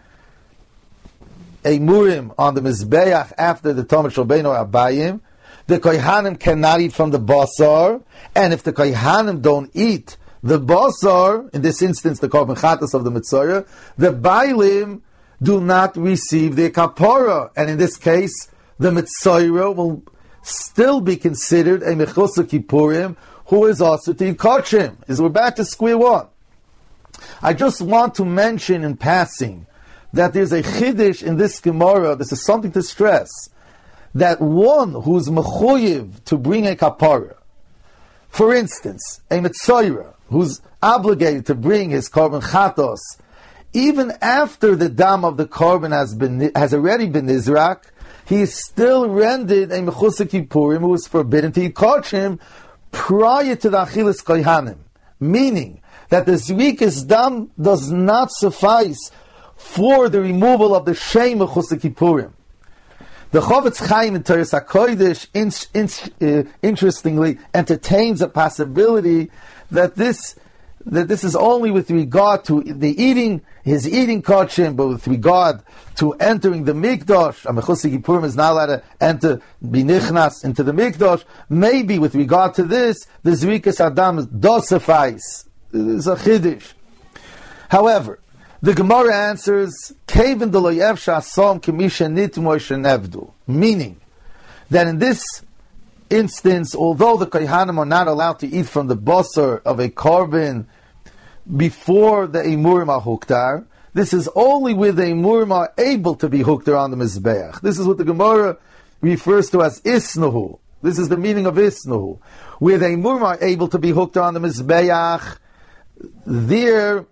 a murim on the mizbeach after the Talmud Shalbeinu Abayim, the kohanim cannot eat from the basar, and if the kohanim don't eat the basar, in this instance the korban chatos of the mitzvah, the bailim do not receive the kapara, and in this case the mitzvah will still be considered a mechusei kippurim who is also to eat kachim. Is we're back to square one. I just want to mention in passing that there's a chiddush in this Gemara. This is something to stress, that one who's mechuyev to bring a kapara, for instance, a mitzayra who's obligated to bring his korban chatos, even after the dam of the korban has been has already been nizrak, he is still rendered a mechusei kippurim who is forbidden to eat kachim prior to the achilas kohanim, meaning that the zrikas dam does not suffice for the removal of the shem mechusei kippurim. The Chovetz Chaim in Teres HaKodesh in, in, uh, interestingly entertains a possibility that this that this is only with regard to the eating, his eating kachim, but with regard to entering the mikdash, a mechusei kippurim is not allowed to enter, be nichnas into the mikdash. Maybe with regard to this, the zrikas adam does suffice. It's a chiddush. However, the Gemara answers, Kevin de lo yevsha asom kemisha nitmoy shenevdu, meaning that in this instance, although the kohanim are not allowed to eat from the basar of a korban before the emurim are huktar, this is only where the emurim are able to be huktar on the mizbeach. This is what the Gemara refers to as isnuhu. This is the meaning of isnuhu, where the emurim are able to be huktar on the mizbeach. There,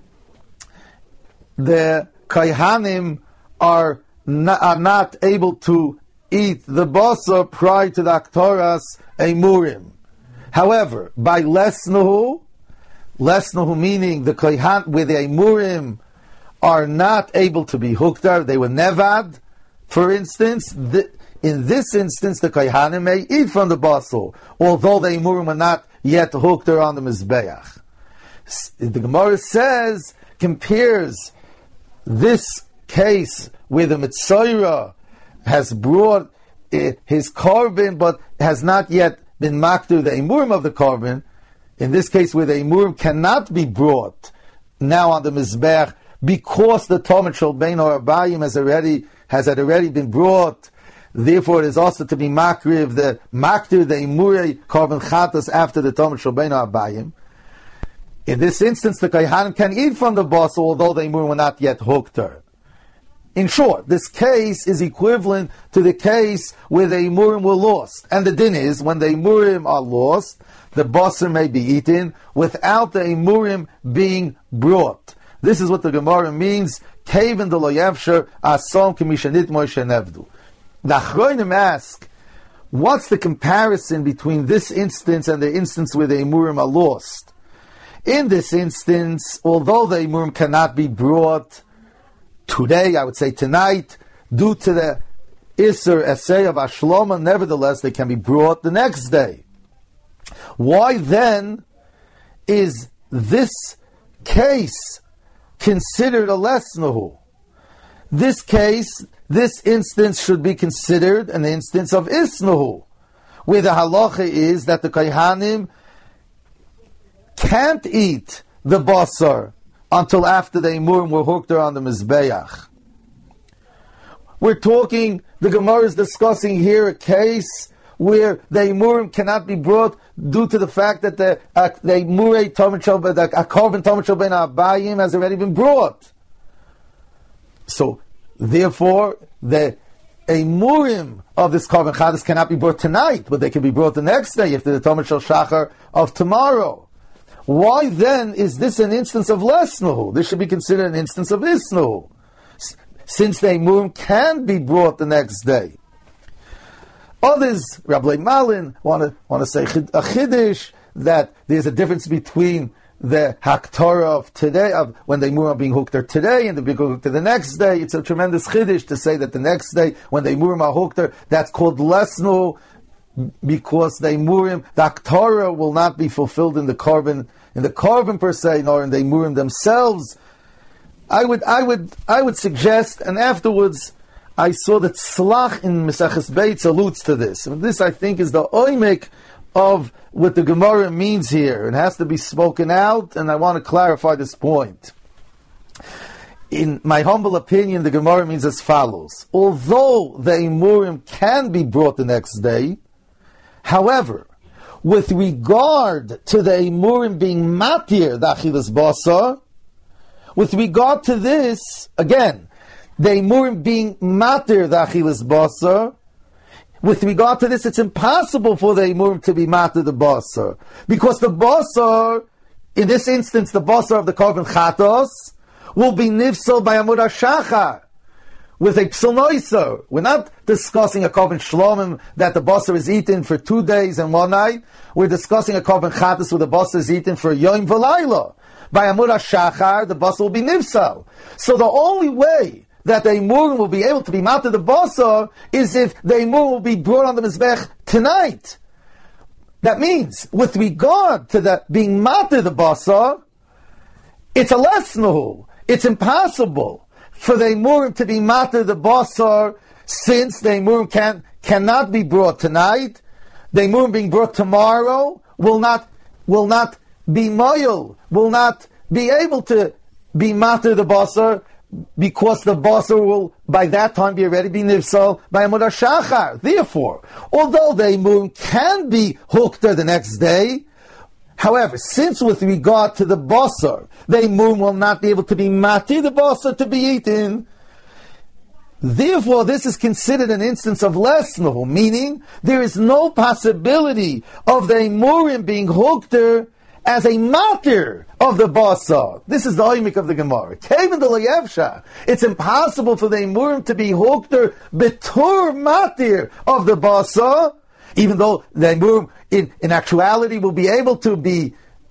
the kohanim are not, are not able to eat the basar prior to the aktoras emurim. However, by lesnuhu, lesnuhu meaning the kohan, where the emurim are not able to be huktar. They were nevad, for instance. The, in this instance, the kohanim may eat from the basar, although the imurim were not yet huktar on the mizbeach. The Gemara says, compares this case where the Mitzorah has brought uh, his korban, but has not yet been maktu the imurim of the korban. In this case, where the imurim cannot be brought now on the mizbech because the Talmud Shel Bein or Abayim has already has had already been brought. Therefore, it is also to be makriv the maktu the imurei korban chatas after the Talmud Shel Bein or Abayim. In this instance, the kohanim can eat from the basar, although the imurim were not yet huktar. In short, this case is equivalent to the case where the imurim were lost. And the din is, when the imurim are lost, the basar may be eaten without the imurim being brought. This is what the Gemara means, Kevin de lo yevsher asom k'mishanit moshe nevdu. The Achronim ask, what's the comparison between this instance and the instance where the imurim are lost? In this instance, although the imurim cannot be brought today, I would say tonight, due to the Isser Essay of Ashloma, nevertheless, they can be brought the next day. Why then is this case considered a lesnahu? This case, this instance should be considered an instance of isnahu, where the halacha is that the kohanim can't eat the basar until after the imurim were huktar on the mizbeach. We're talking, the Gemara is discussing here a case where the imurim cannot be brought due to the fact that the uh, the imurei Talmud Shel Bein, the korban Talmud Shel Bein Abayim has already been brought. So, therefore, the imurim of this korban chadas cannot be brought tonight, but they can be brought the next day if they're the Talmud Shel Shachar of tomorrow. Why then is this an instance of lesnahu? This should be considered an instance of isnahu, since the imurim can be brought the next day. Others, Rabbi Malin, want to want to say a chiddush that there's a difference between the haktorah of today, of when the imurim are being huktar today, and the being huktar the next day. It's a tremendous chiddush to say that the next day, when the imurim are huktar, that's called lesnahu, because the imurim, the haktorah will not be fulfilled in the korban, in the korban per se, nor in the imurim themselves. I would, I would, I would suggest, and afterwards, I saw that Tzlach in Maseches Beitz alludes to this. And this, I think, is the oimek of what the Gemara means here. It has to be spoken out, and I want to clarify this point. In my humble opinion, the Gemara means as follows. Although the imurim can be brought the next day, however, with regard to the imurim being matir, the achilas basar, with regard to this, again, the imurim being matir, the achilas basar, with regard to this, it's impossible for the imurim to be matir the basar, because the basar, in this instance, the basar of the korban chatos, will be nifsal by amud hashachar, with a psul noiser. We're not discussing a korban shlomim that the basar is eaten for two days and one night. We're discussing a korban chatos where the basar is eaten for yom v'layla. By amud hashachar, the basar will be nifsal. So the only way that the imurim will be able to be matir the basar is if the imurim will be brought on the mizbech tonight. That means, with regard to the being matir the basar, it's a lesnahu. It's impossible for the imurim to be matir the basar, since the imurim can cannot be brought tonight. The imurim being brought tomorrow will not will not be moyel, will not be able to be matir the basar, because the basar will by that time be already be nifsal by amud hashachar. Therefore, although the imurim can be huktar the next day, however, since with regard to the basar, the imurim will not be able to be matir the basar to be eaten, therefore this is considered an instance of lesnahu, meaning there is no possibility of the imurim being huktar as a matir of the basar. This is the oimik of the Gemara. Kevin de lo yevsha. It's impossible for the imurim to be huktar betur matir of the basar, even though the imurim in, in actuality will be able to be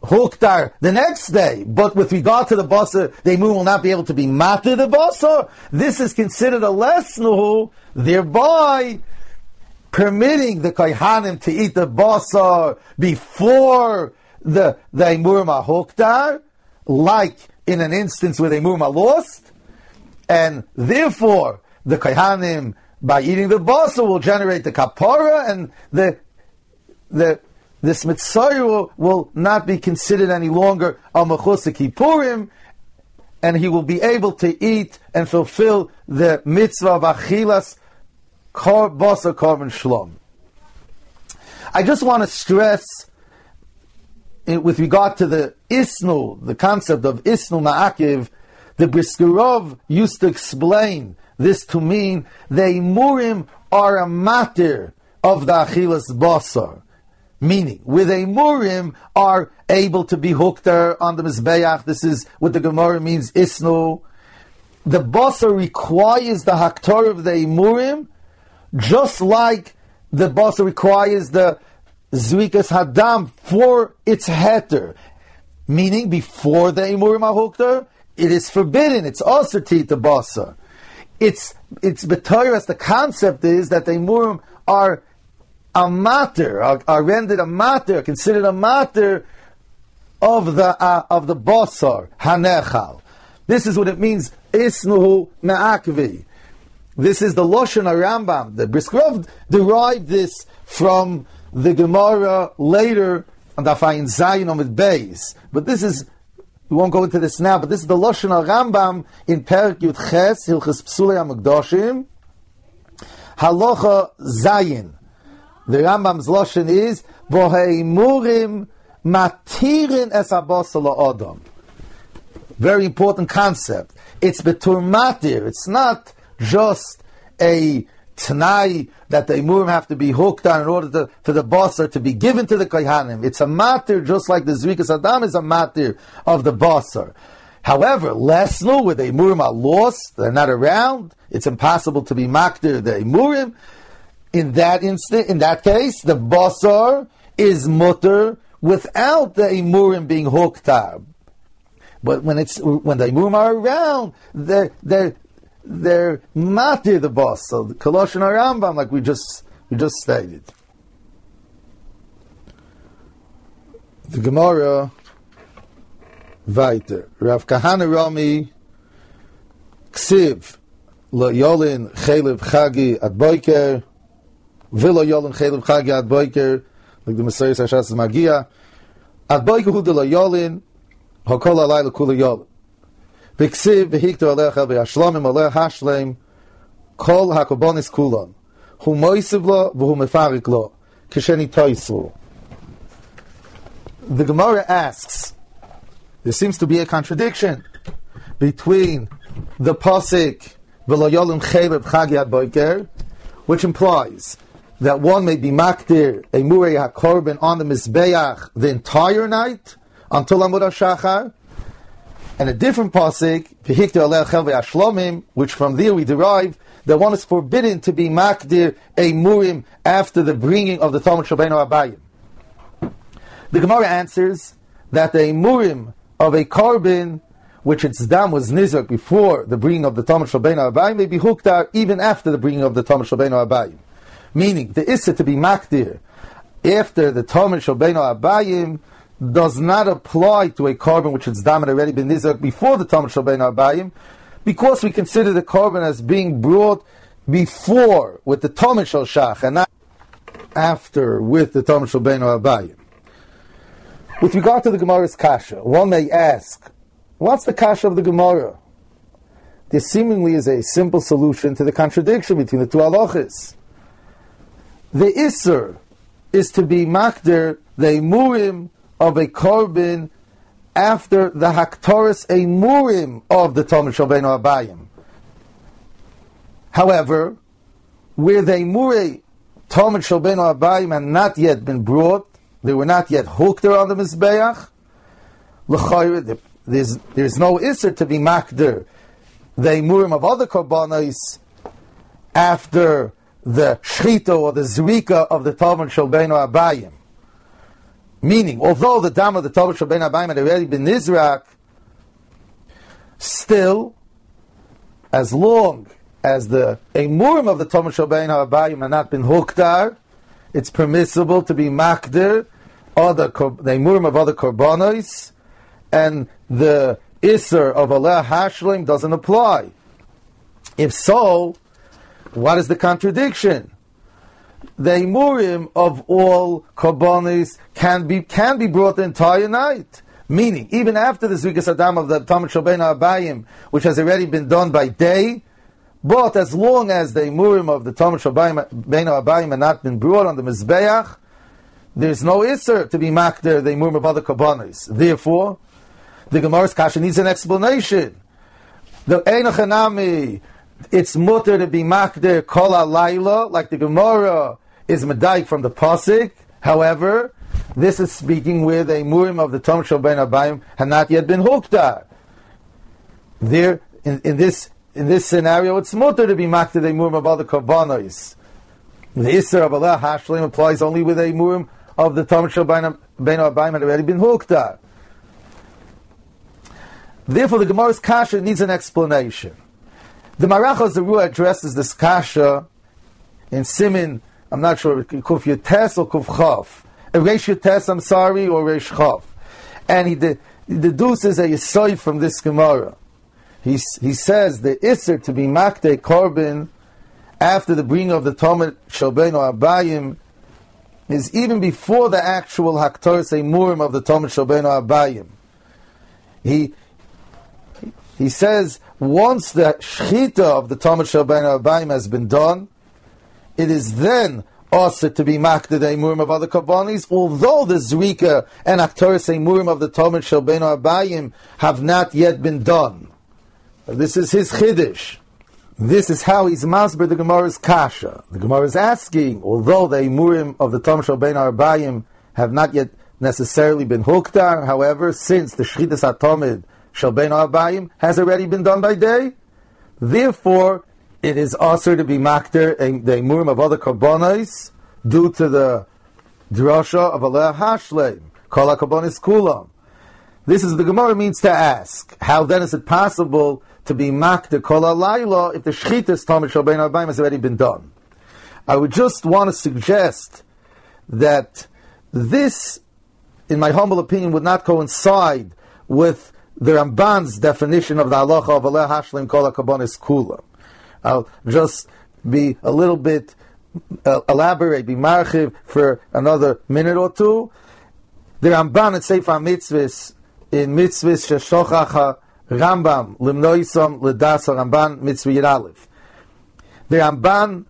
huktar the next day, but with regard to the basar, the imur will not be able to be matir the basar. This is considered a lesnu, thereby permitting the kohanim to eat the basar before the the imurim are huktar, like in an instance where the imurim are lost, and therefore the kohanim, by eating the basar, will generate the kapara, and the the this mitzvah will, will not be considered any longer a mechus kippurim, and he will be able to eat and fulfill the mitzvah of achilas kor basar korban shlom. I just want to stress, in, with regard to the isnu, the concept of isnu ma'akiv, the Briskerov used to explain this to mean the imurim are a matter of the achilas basar. Meaning, where the imurim are able to be huktar on the mizbeach, this is what the Gemara means, isnu. The basar requires the haktar of the imurim, just like the basar requires the zrikas hadam for its heter. Meaning, before the imurim are huktar, it is forbidden, it's also to eat the basar. It's, it's b'torah, as the concept is that the imurim are a matter, are, are rendered a matter, considered a matter of the uh, of the basar hanechal. This is what it means. Isnuhu me'akvi. This is the Lashon HaRambam. The Briskerov derived this from the Gemara later on the Ayin Zayin Omid Beis. But this is, we won't go into this now. But this is the Lashon HaRambam in Perek Yud Ches Hilchos Psulei HaMikdashim Halacha Zayin. The Rambam's Lashon is V'heimurim matirin es habasar la'adam. Very important concept. It's betur matir. It's not just a t'nai that the imurim have to be hooked on in order to, for the basar to be given to the kohanim. It's a matir, just like the zrikas adam is a matir of the basar. However, lesnu, where the imurim are lost, they're not around, it's impossible to be maktir the imurim. In that instant, in that case, the basar is mutter without the imurim being huktar. But when it's when the imurim are around, they're they're they're matir the basar. The Lashon HaRambam, like we just we just stated. The Gemara weiter. Rav Kahana Rami Ksiv lo yolin chelev chagi ad boiker. V'lo yolin chelev chagi ad boiker, like the Messiah Hashas Magia. Ad boiker hu de lo yolin, hakol alay lekula yolin. V'ksiv v'hiktor alecha v'yashlamim aleh hashleim, kol hakobonis kulan. Hu moisiv lo v'hu mefarik lo, kisheni toisru. The Gemara asks, there seems to be a contradiction between the pasuk v'lo yolin chelev chagi ad boiker, which implies that one may be makdir a murei hakorban on the mizbeach the entire night until Amud HaShachar, and a different pasuk v'hikter alei chel ve'ashlomim, which from there we derive that one is forbidden to be makdir a murim after the bringing of the Talmud Shabbeinu Abayim. The Gemara answers that the murim of a korban, which its dam was nizrak before the bringing of the Talmud Shabbeinu Abayim, may be hooked out even after the bringing of the Talmud Shabbeinu Abayim. Meaning, the issa to be makdir after the Talmud Shabbeinu Abayim does not apply to a korban which its dam had already been nizrak before the Talmud Shabbeinu Abayim, because we consider the korban as being brought before with the Talmud Shal Shach and not after with the Talmud Shabbeinu Abayim. With regard to the Gemara's kasha, one may ask, what's the kasha of the Gemara? There seemingly is a simple solution to the contradiction between the two halachas. The Isser is to be makder the Emurim of a korban after the Haktoris Emurim of the Talmud Shabbeinu Abayim. However, where the Emurei Talmud Shabbeinu Abayim had not yet been brought, they were not yet hooked on the Mizbeach, there's, there's no Isser to be makder the Emurim of other korbanos after the shchita or the zrika of the Talmud Shabbeinu Abayim. Meaning, although the dam of the Talmud Shel Ben Abayim had already been nizrak, still, as long as the emurim of the Talmud Shel Ben Abayim have not been hukdar, it's permissible to be makdir other the emurim of other korbanos, and the iser of aleh hashlim doesn't apply. If so, what is the contradiction? The emurim of all korbanos can be can be brought the entire night. Meaning, even after the zrikas adam of the Talmud Shel Ben Abayim, which has already been done by day, but as long as the emurim of the Talmud Shel Ben Abayim have not been brought on the mizbeach, there's no iser to be makder the emurim of other korbanos. Therefore, the Gemara's kasha needs an explanation. The einachanami, it's mutter to be makder kol halayla, like the Gemara is medaik from the pasuk. However, this is speaking where the emurim of the Talmud Shel Ben Abayim had not yet been hukdar. There, in, in this in this scenario, it's mutter to be makder the emurim of other korbanos. The iser of aleh hashlim applies only with the emurim of the Talmud Shel Ben Abayim had already been hukdar. Therefore, the Gemara's kasha needs an explanation. The Marachos Zerua addresses this kasha in Simin, I'm not sure, Kuf Yates or Kuf Chav. Reish Yates, I'm sorry, or Reish Chav. And he, de- he deduces a yisoy from this Gemara. He, he says the Isser to be Makdei Korban after the bringing of the Talmud Shel Ben Abayim is even before the actual Haktoras Emurim of the Talmud Shel Ben Abayim. He He says, once the shchita of the Talmud Shel Ben Abayim has been done, it is then also to be makdeh the emurim of other korbanos, although the zrika and aktoris emurim of the Talmud Shel Ben Abayim have not yet been done. This is his chiddush. This is how he's masber the Gemara's kasha. The Gemara is asking, although the emurim of the Talmud Shel Ben Abayim have not yet necessarily been hukdar, however, since the shchitas haTalmud Shel Ben Abayim has already been done by day, therefore it is also to be makder the emurim of other korbanos due to the drasha of aleh hashleim kol hakorbanos kulam. This is the Gemara means to ask, how then is it possible to be makder kol halayla if the shchitas Talmud Shel Ben Abayim has already been done? I would just want to suggest that this, in my humble opinion, would not coincide with the Ramban's definition of the halacha of aleh hashlim kol hakorbanos kula. I'll just be a little bit uh, elaborate, be marchiv for another minute or two. The Ramban in Sefer Mitzvahs, in Mitzvahs sheshochacha Rambam limnoisam ledas Ramban Mitzvah Yud Aleph. The Ramban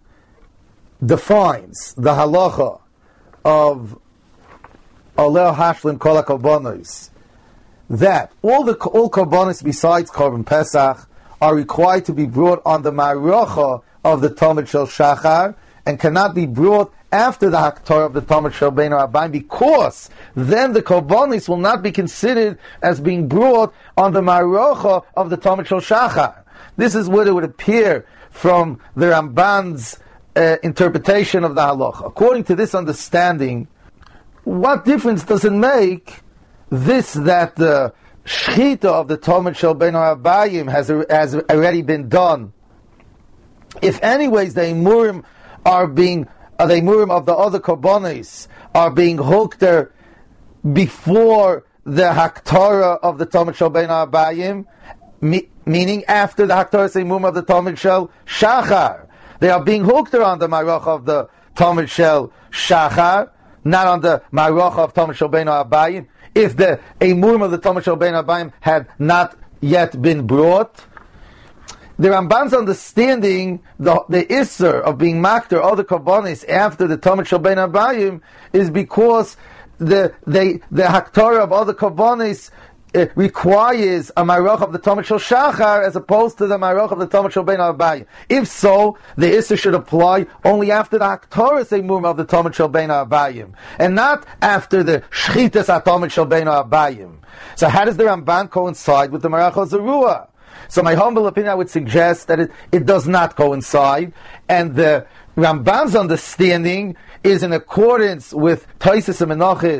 defines the halacha of aleh hashlim kol hakorbanos, that all the all korbanos besides Korban Pesach are required to be brought on the Ma'arocha of the Talmud Shel Shachar and cannot be brought after the Haktorah of the Talmud Shel Ben Abayim, because then the korbanos will not be considered as being brought on the Ma'arocha of the Talmud Shel Shachar. This is what it would appear from the Ramban's uh, interpretation of the halacha. According to this understanding, what difference does it make this that the shchita of the Talmud Shel Ben Abayim has, has already been done? If anyways the emurim are being, uh, the emurim of the other korbanos are being hukder before the Haktorah of the Talmud Shel Ben Abayim, me, meaning after the Haktorah emurim of the Talmud Shel Shachar, they are being hukder on the Ma'arocha of the Talmud Shel Shachar, not on the Ma'arocha of Talmud Shel Ben Abayim. If the emurim of the Talmud Shel Ben Abayim had not yet been brought, the Ramban's understanding the the isser of being makder other korbanos after the Talmud Shel Ben Abayim is because the they the haktorah of other korbanos uh, requires a ma'aroch of the Talmud Shel Shachar as opposed to the ma'aroch of the Talmud Shel Ben Abayim. If so, the isser should apply only after the haktorah emurim of the Talmud Shel Ben Abayim, and not after the shchitas haTalmud Shel Ben Abayim. So how does the Ramban coincide with the Marachos Zerua? So my humble opinion, I would suggest that it, it does not coincide, and the Ramban's understanding is in accordance with Tosfos and Menachos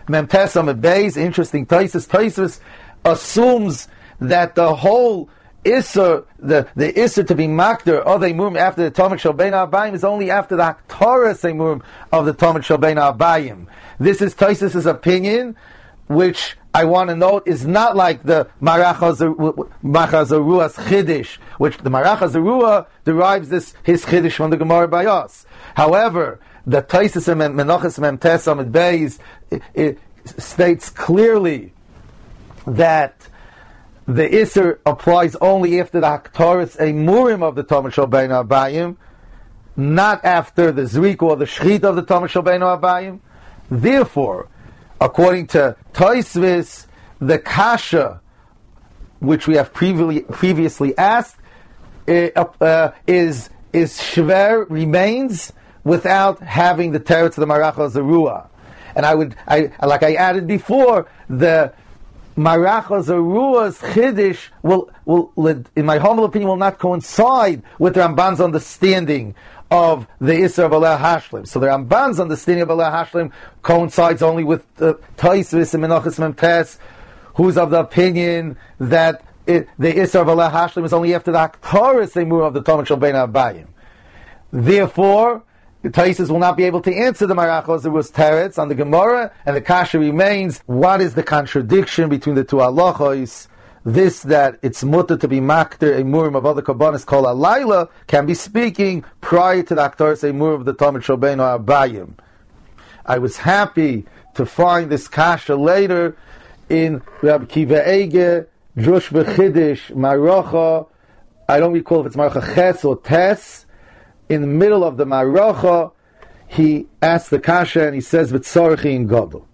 Mem Tesam Beis, interesting Taisus. Taisus assumes that the whole Isser, the, the Isser to be Makder of a Murim after the Talmud Shel Bein Abayim is only after the Haktoras a Murim of the Talmud Shel Bein Abayim. This is Taisus' opinion, which I want to note is not like the Marach HaZarua's Chiddush, which the Marach HaZarua derives this his Chiddush from the Gemara by us. However, the Taisus and Menachos Mem Tes Amud Beis it, it states clearly that the Isser applies only after the Haktoras a Murim of the Talmud Shel Bein Abayim, not after the Zrik or the Shchit of the Talmud Shel Bein Abayim. Therefore, according to Tosfos, the Kasha, which we have previously previously asked, uh, uh, is is Shver, remains without having the teretz of the Marach HaZarua. And I would, I like I added before, the Marach HaZarua's Chiddush will, will, in my humble opinion, will not coincide with the Ramban's understanding of the Isser of Aleh Hashlim. So the Ramban's understanding of Aleh Hashlim coincides only with uh, Tosfos and Menachos Mem Tes, who's of the opinion that it, the Isser of Aleh Hashlim is only after the Haktoras Emur of the Talmud Shel Bein Abayim. Therefore, the Tosfos will not be able to answer the Marach HaZarua's teretz on the Gemara, and the kasha remains: what is the contradiction between the two halachos? This, that it's mutter to be makter a murim of other kabbanis called alayla, can be speaking prior to the aktaris a murim of the Talmud Shel Bein Abayim. I was happy to find this kasha later in Rabbi Kiva Eger, Drush B'Chiddush, Maracha. I don't recall if it's Maracha Ches or Tes. In the middle of the Maracha, he asks the kasha and he says V'tzorchi in Gadol.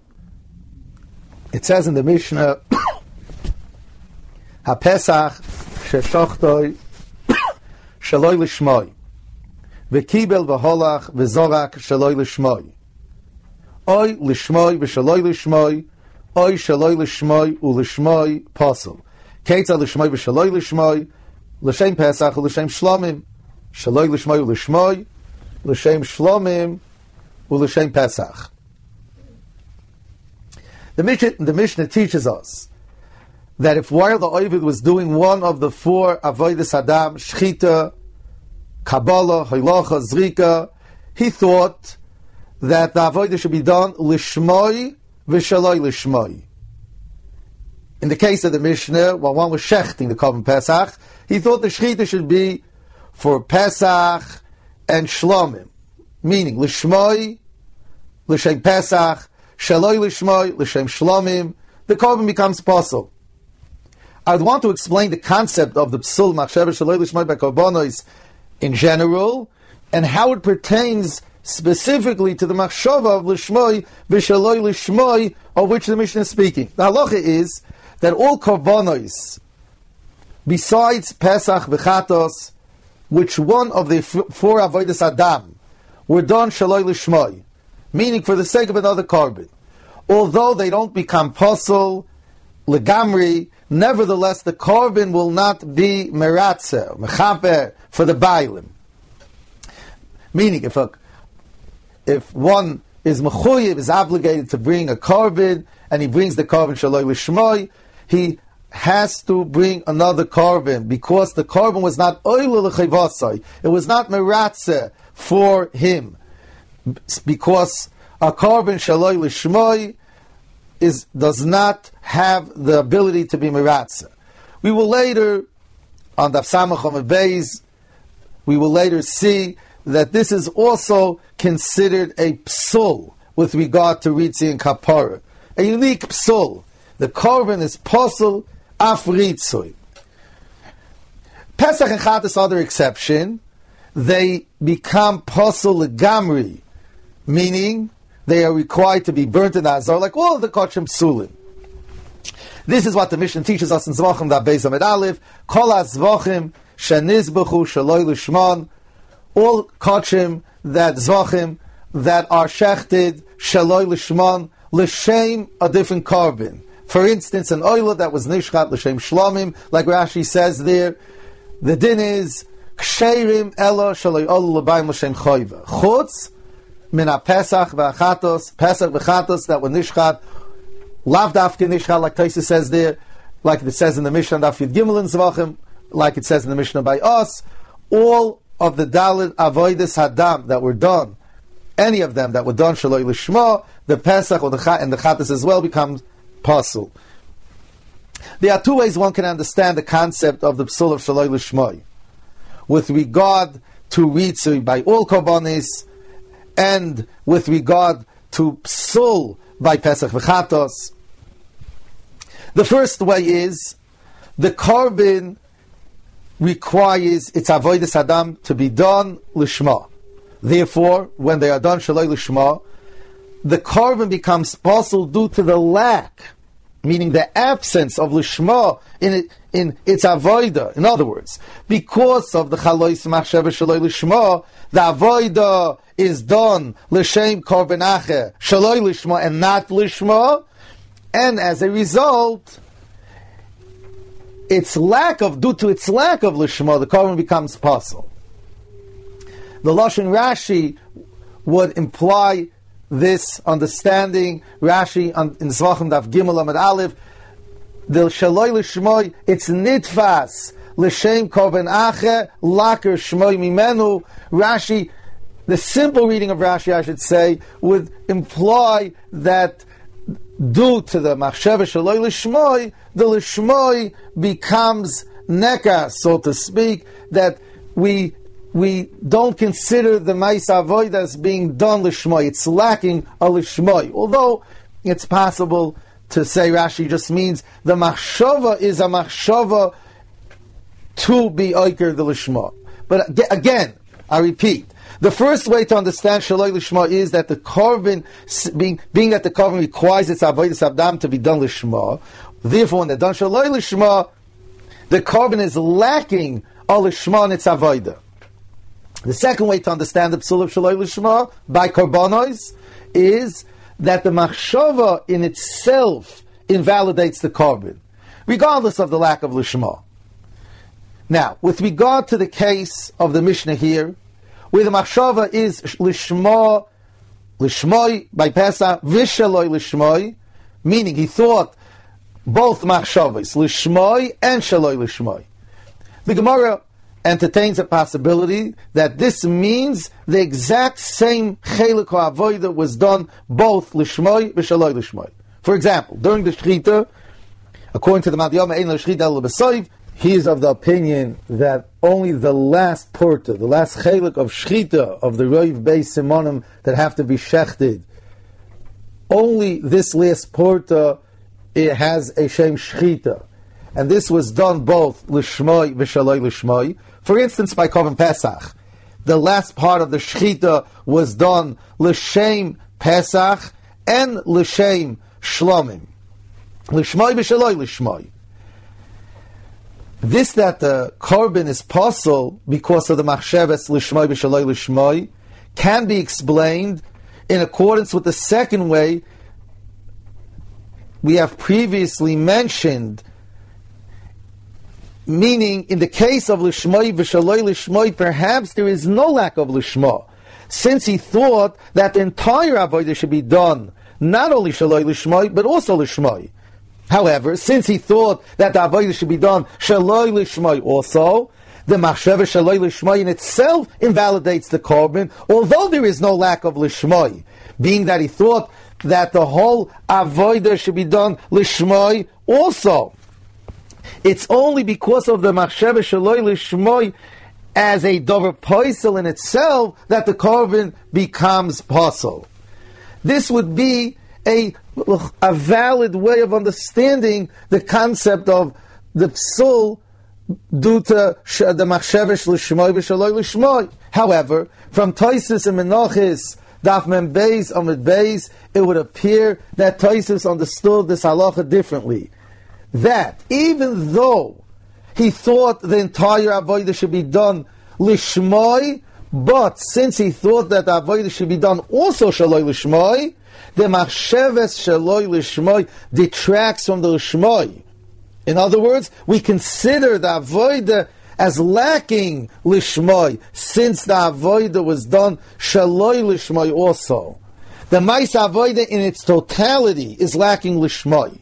It says in the Mishnah, HaPesach sheshochtoi shaloi lishmoi v'kibel v'holach v'zorak shaloi lishmoi oy lishmoi v'shaloi lishmoi oy shaloi lishmoi u'lishmoi posel keitza lishmoi v'shaloi lishmoi l'shem Pesach u'l'shem Shlomim shaloi lishmoi u'lishmoi l'shem Shlomim u'l'shem Pesach. The Mishnah, the Mishnah teaches us that if while the Ovid was doing one of the four Avodas Adam, Shchita, Kabbalah, Halacha, Zrika, he thought that the Avodah should be done Lishmoi v'Shaloi Lishmoi. In the case of the Mishnah, while one was shechting the Korban Pesach, he thought the Shchita should be for Pesach and Shlomim, meaning Lishmoi, L'Shem Pesach, Shaloi Lishmoi, L'Shem Shlomim. The Korban becomes possible. I would want to explain the concept of the Psul Machsheva Shaloi Lishmoi by Korbanos in general, and how it pertains specifically to the Machshava of Lishmoi v'Shaloi Lishmoi, of which the Mishnah is speaking. The halacha is that all Korbanos, besides Pesach v'Chatos, which one of the f- four Avodas Adam were done Shaloi Lishmoi, meaning for the sake of another Korban, although they don't become Posel Legamri, nevertheless, the korban will not be meratze, mechaper, for the bailim. Meaning, if a, if one is mechuyev, is obligated to bring a korban, and he brings the korban shaloi lishmoi, he has to bring another korban, because the korban was not oile l'chayvasai, it was not meratze for him, because a korban shaloi lishmoi is does not have the ability to be meratze. We will later, on Daf Samach Amud Beis, we will later see that this is also considered a psul with regard to Ritzi and Kapara. A unique psul. The korban is posel af Ritzui. Pesach and Chatas, other exception, they become posel legamri, meaning they are required to be burnt in the Azor, like all of the Kochim Psulim. This is what the Mishnah teaches us in Zvachim Daf Beis Amud Aleph. Kol HaZvachim shenizbechu shaloi lishmon. All Kochim, that Zvachim, that are shechted shaloi lishmon, l'shem a different korban. For instance, an oila that was nishchat l'shem Shlomim, like Rashi says there, the din is ksherim elo shaloi olu l'bayim l'shem choiva. Chutz min ha-Pesach v'achatos, Pesach v'chatos that were nishchat Lav dafke nishcha, like Taisa says there, like it says in the Mishnah, Daf Yud Gimel in Zvachim, like it says in the Mishnah by us, all of the Dalit Avodas Hadam that were done, any of them that were done Shaloi Lishma, the Pesach or the Chat, and the Chatas as well becomes Pasul. There are two ways one can understand the concept of the Psul of Shaloi Lishma. With regard to Ritzui by all Korbanis, and with regard to Psul by Pesach V'Chatos. The first way is, the Korban requires its Avodas Adam to be done Lishma. Therefore, when they are done Shaloi Lishma, the Korban becomes possible due to the lack, meaning the absence of Lishma in it, in its Avodah. In other words, because of the Chalois Machsheva Shaloi Lishma, the Avodah is done L'Shem Korban Acher Shaloi Lishma and not Lishma, and as a result, its lack of, due to its lack of Lishma, the Korban becomes possible. The Lashon Rashi would imply this understanding. Rashi on, in Zvachim Daf Gimel Amud Aleph, the Shaloi Lishmoi, it's nitfas L'Shem Korban Acher Laker Shmoi Mimenu. Rashi, the simple reading of Rashi, I should say, would imply that due to the Machsheva Shaloi Lishmoi, the Lishmoi becomes Neka, so to speak, that we we don't consider the Ma'is Avodah as being done Lishmoi. It's lacking a Lishmoi. Although it's possible to say Rashi just means the Machshava is a Machshava to be Oiker the Lishma. But again, I repeat, the first way to understand Shaloi Lishma is that the Korban, being, being that the Korban requires its Avodas Adam to be done Lishma, therefore when they're done Shaloi Lishma, the Korban is lacking a Lishma in its Avodah. The second way to understand the Psul of Shaloi Lishma by Korbanos is that the Machshava in itself invalidates the Korban, regardless of the lack of Lishma. Now, with regard to the case of the Mishnah here, where the Machshava is Lishma, Lishmoi by Pesach, Vishaloi Lishmoi, meaning he thought both Machshavas, Lishmoi and Shaloi Lishmoi. The Gemara entertains a possibility that this means the exact same Chelik HaAvodah was done both Lishmoi Vishaloi Lishmoi. For example, during the Shechita, according to the Madiyama Ein L'Shechita El B'Soiv, he is of the opinion that only the last porta, the last chelik of shchita, of the roiv beis simonim that have to be shechted, only this last porta, it has a shem shchita. And this was done both l'shmoi v'shaloi l'shmoi. For instance, by Korban Pesach, the last part of the shchita was done l'shem Pesach and l'shem shlomim. L'shmoi v'shaloi l'shmoi. This that the Korban is possible because of the Machsheves Lishmoi B'Shaloi Lishmoi can be explained in accordance with the second way we have previously mentioned, meaning in the case of Lishmoi B'Shaloi Lishmoi, perhaps there is no lack of Lishma, since he thought that the entire Avodah should be done, not only Shaloi Lishmoi, but also Lishmoi. However, since he thought that the Avodah should be done Shaloi Lishmoi also, the Machsheva Shaloi Lishmoi in itself invalidates the Korban, although there is no lack of Lishmoi, being that he thought that the whole Avodah should be done Lishmoi also. It's only because of the Machsheva Shaloi Lishmoi as a Dover Poisel in itself that the Korban becomes Posel. This would be a a valid way of understanding the concept of the psul due to the machshevesh l'shmoi v'shaloi l'shmoi. However, from Tosfos and Menachos, Daf Mem Beis Amud Beis, it would appear that Tosfos understood this halacha differently. That even though he thought the entire avodah should be done l'shmoi, but since he thought that the avodah should be done also shaloi l'shmoi, the machsheves shaloi l'shmoi detracts from the l'shmoi. In other words, we consider the avodah as lacking l'shmoi, since the avodah was done shaloi l'shmoi also. the Ma'isa Avoda in its totality is lacking Lishmoi.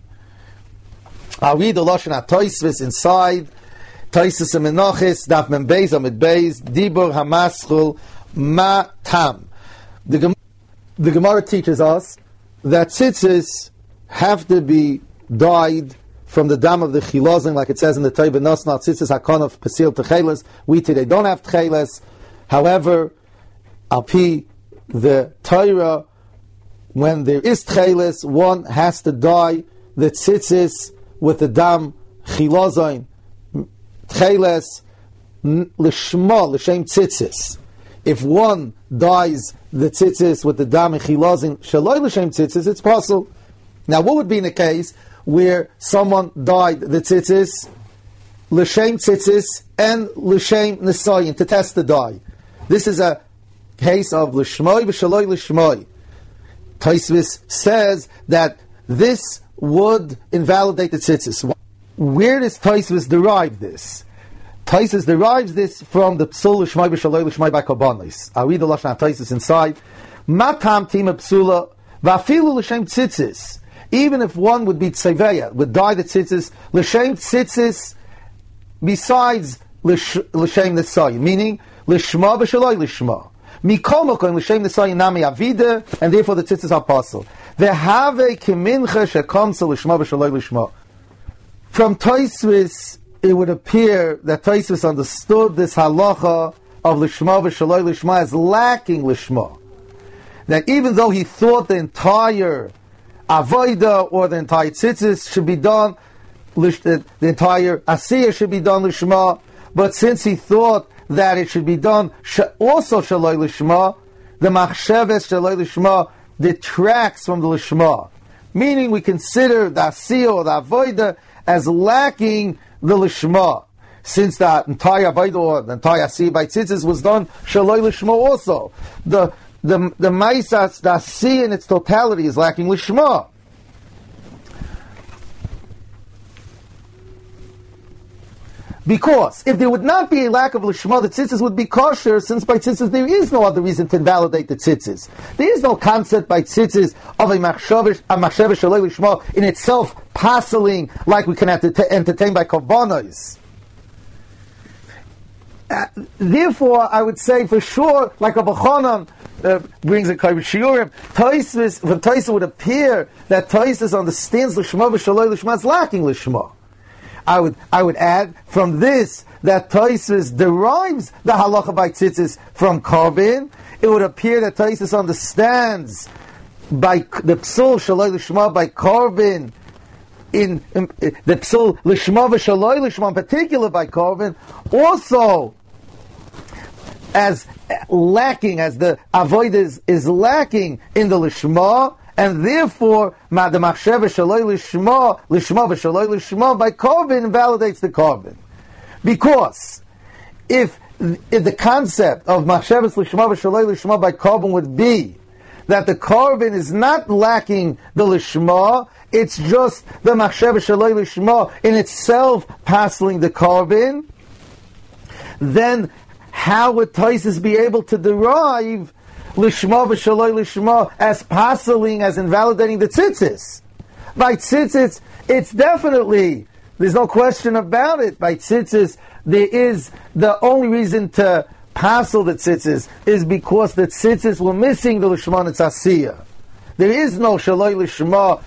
I'll read the Lashon HaTosfos inside. Tosfos and Menachos, Daf Mem Beis Amid Beis, Dibur Hamaschul Ma Tam. The, Gem- the Gemara teaches us that tzitzis have to be dyed from the dam of the chilazim, like it says in the Torah, Nosna tzitzis hakonof pesil techeles. We today don't have techeles. However, al pi the Torah, when there is techeles, one has to dye the tzitzis with the dam chilazim. Techeles l'shma l'shem tzitzis. If one dyes the tzitzis with the dam chilazim shaloi l'shem tzitzis, it's possible. Now, what would be in a case where someone dyed the tzitzis l'shem tzitzis and l'shem nesayin to test the dye? This is a case of l'shmoi v'shaloi l'shmoi. Tosfos says that this would invalidate the tzitzis. Where does Tosfos derive this? Tosfos derives this from the psul l'shmoi v'shaloi l'shmoi by Karbonos. I'll read the Lashon HaTosfos inside. Matam tima psula v'afilu l'shem tzitzis. Even if one would be tzeveya, would dye the tzitzis l'shem tzitzis besides l'shem nesayin, meaning l'shma v'shaloi l'shma. Mikol mokom l'shem nesayin nami avida, and therefore the tzitzis are possible. V'have kimincha shekomsa l'shma v'shaloi l'shma. From Tosfos, it would appear that Tosfos understood this halacha of l'shma v'shaloi l'shma as lacking l'shma. That even though he thought the entire avoida or the entire tzitzis should be done, the, the entire asiyah should be done l'shma, but since he thought that it should be done sh- also shaloi l'shma, the machsheves shaloi l'shma detracts from the l'shma. Meaning we consider the asiyah or the avoida as lacking the lishma, since the entire avodah or the entire asiyah by tzitzis was done shaloi lishma also. The the the ma'isas, the asiyah in its totality is lacking lishma. Because if there would not be a lack of lishma, the tzitzis would be kosher, since by tzitzis there is no other reason to invalidate the tzitzis. There is no concept by tzitzis of a machshavah a machshavah shaloi lishma in itself passeling like we can entertain by korbanos. Uh, therefore, I would say for sure, like a Bachanan uh, brings a Kaiv Shiurim, Tosfos, from Tosfos would appear that Tosfos understands lishma v'shaloi lishma is lacking lishma. I would I would add from this that Tosfos derives the halacha by tzitzis from korban. It would appear that Tosfos understands by the psul shaloi lishma by korban, in, in, in the psul lishma v'shaloi lishma in particular by korban, also as lacking, as the avoid is, is lacking in the lishma, and therefore, ma the machsheva shaloi lishma, lishma v'shaloi lishma by korban invalidates the korban. Because if, if the concept of machsheva lishma v'shaloi lishma by korban would be that the korban is not lacking the lishma, it's just the machsheva shaloi lishma in itself passing the korban, then how would Tosfos be able to derive lishma v'shaloi lishma as passing, as invalidating the tzitzis? By tzitzis, it's definitely, there's no question about it. By tzitzis, there is the only reason to passel the tzitzis is because the tzitzis were missing the lishma nitzasiyah. There is no shaloi lishma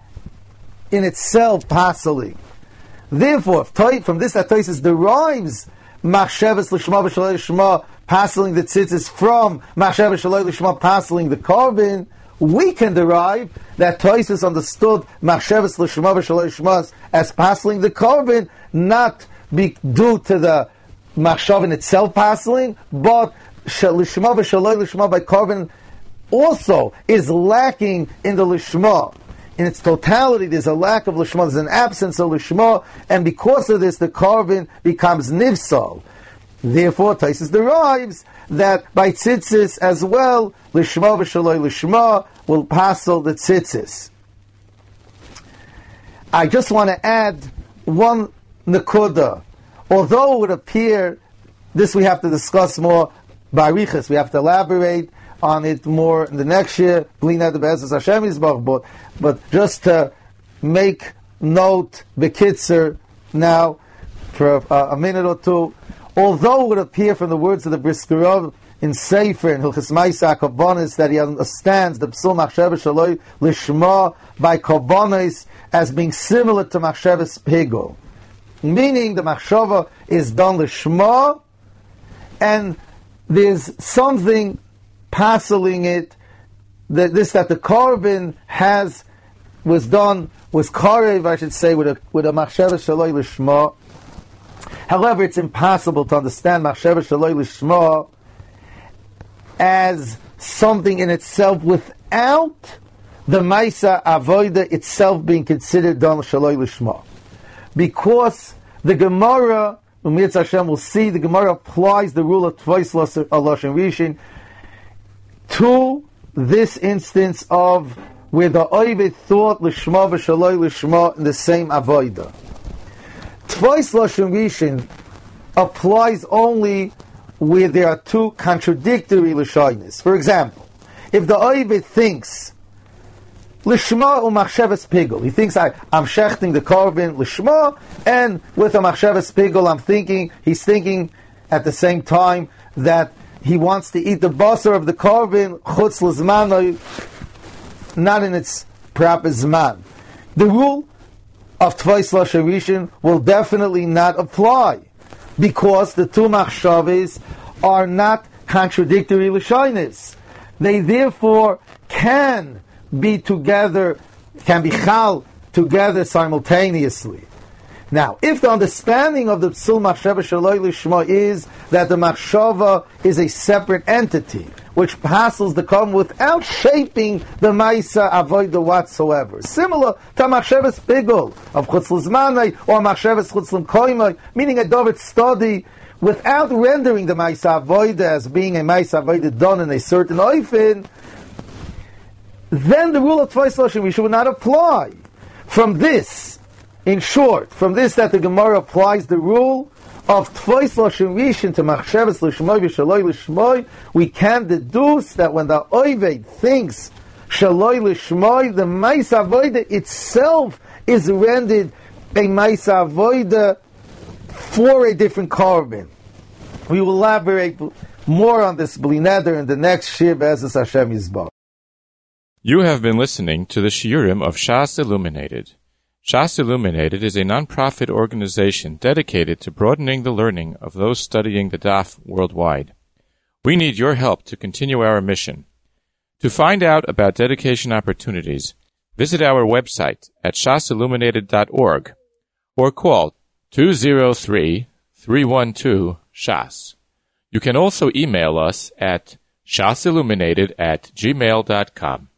in itself passeling. Therefore, if from this that Tosfos derives machshavas lishma v'shaloi lishma passeling the tzitzis from machshavas shaloi lishma passeling the korban, we can derive that Tosfos understood machshavas lishma v'shaloi lishma as passeling the korban, not be due to the machshav in itself passeling, but lishma v'shaloi lishma by korban also is lacking in the lishma. In its totality, there's a lack of lishma, there's an absence of lishma, and because of this, the korban becomes nivsal. Therefore, Tosfos derives that by tzitzis as well, lishma v'shaloi lishma will passel the tzitzis. I just want to add one nekuda. Although it would appear, this we have to discuss more by Riches, we have to elaborate on it more in the next year, but, but just to make note, Bekitzer, now, for a, a minute or two, although it would appear from the words of the Briskerov in Sefer, in Hilchos Ma'aseh HaKorbanos, that he understands the Psul Machshava Shaloi Lishma by Korbanos as being similar to Machshavas Pigul, meaning the Machshava is done Lishma, and there's something parceling it, that this that the Korban has, was done, was Korev, I should say, with a with a Machshava Shaloi Lishma. However, it's impossible to understand Machshava Shaloi Lishma as something in itself without the Maisa Avoida itself being considered done Shaloi Lishma. Because the Gemara, U'mitz Hashem will see, the Gemara applies the rule of Tvois Lashon Rishon to this instance of where the Oived thought Lishma v'Shaloi Lishma in the same Avoida. Tvois Lashon Rishon applies only where there are two contradictory Lashonis. For example, if the Oived thinks Lishma u'machshavas pigul, he thinks I, I'm shechting the korban Lishma, and with a machshavas pigul I'm thinking, he's thinking at the same time that he wants to eat the basar of the korban chutz l'zmanoi, not in its proper zman. The rule of Tvois Lashon Rishon will definitely not apply, because the two machshavas are not contradictory Lashonis. They therefore can be together, can be chal together simultaneously. Now, if the understanding of the Psul Machshava Shaloi Lishma is that the Machshava is a separate entity, which passes the Korban without shaping the Maisa Avoida whatsoever, similar to Machshavas Pigul of Chutz L'Zmanai or Machshavas Chutz L'Koimai, meaning a David study without rendering the Maisa Avoida as being a Maisa Avoida done in a certain oifin, then the rule of Tvois Lashon Rishon would not apply. From this, in short, from this that the Gemara applies the rule of Tvois Lashon Rishon to Machshavas Lishmoi v'Shaloi Lishmoi, we can deduce that when the Oived thinks Shaloi Lishmoi, the Maisa Avoida itself is rendered a Maisa Avoida for a different korban. We will elaborate more on this Bli Neder in the next Shir Be'ezus Hashem Yisbarach. You have been listening to the Shiurim of Shas Illuminated. Shas Illuminated is a non-profit organization dedicated to broadening the learning of those studying the Daf worldwide. We need your help to continue our mission. To find out about dedication opportunities, visit our website at shas illuminated dot org or call two zero three, three one two, S H A S. You can also email us at shasilluminated at gmail dot com.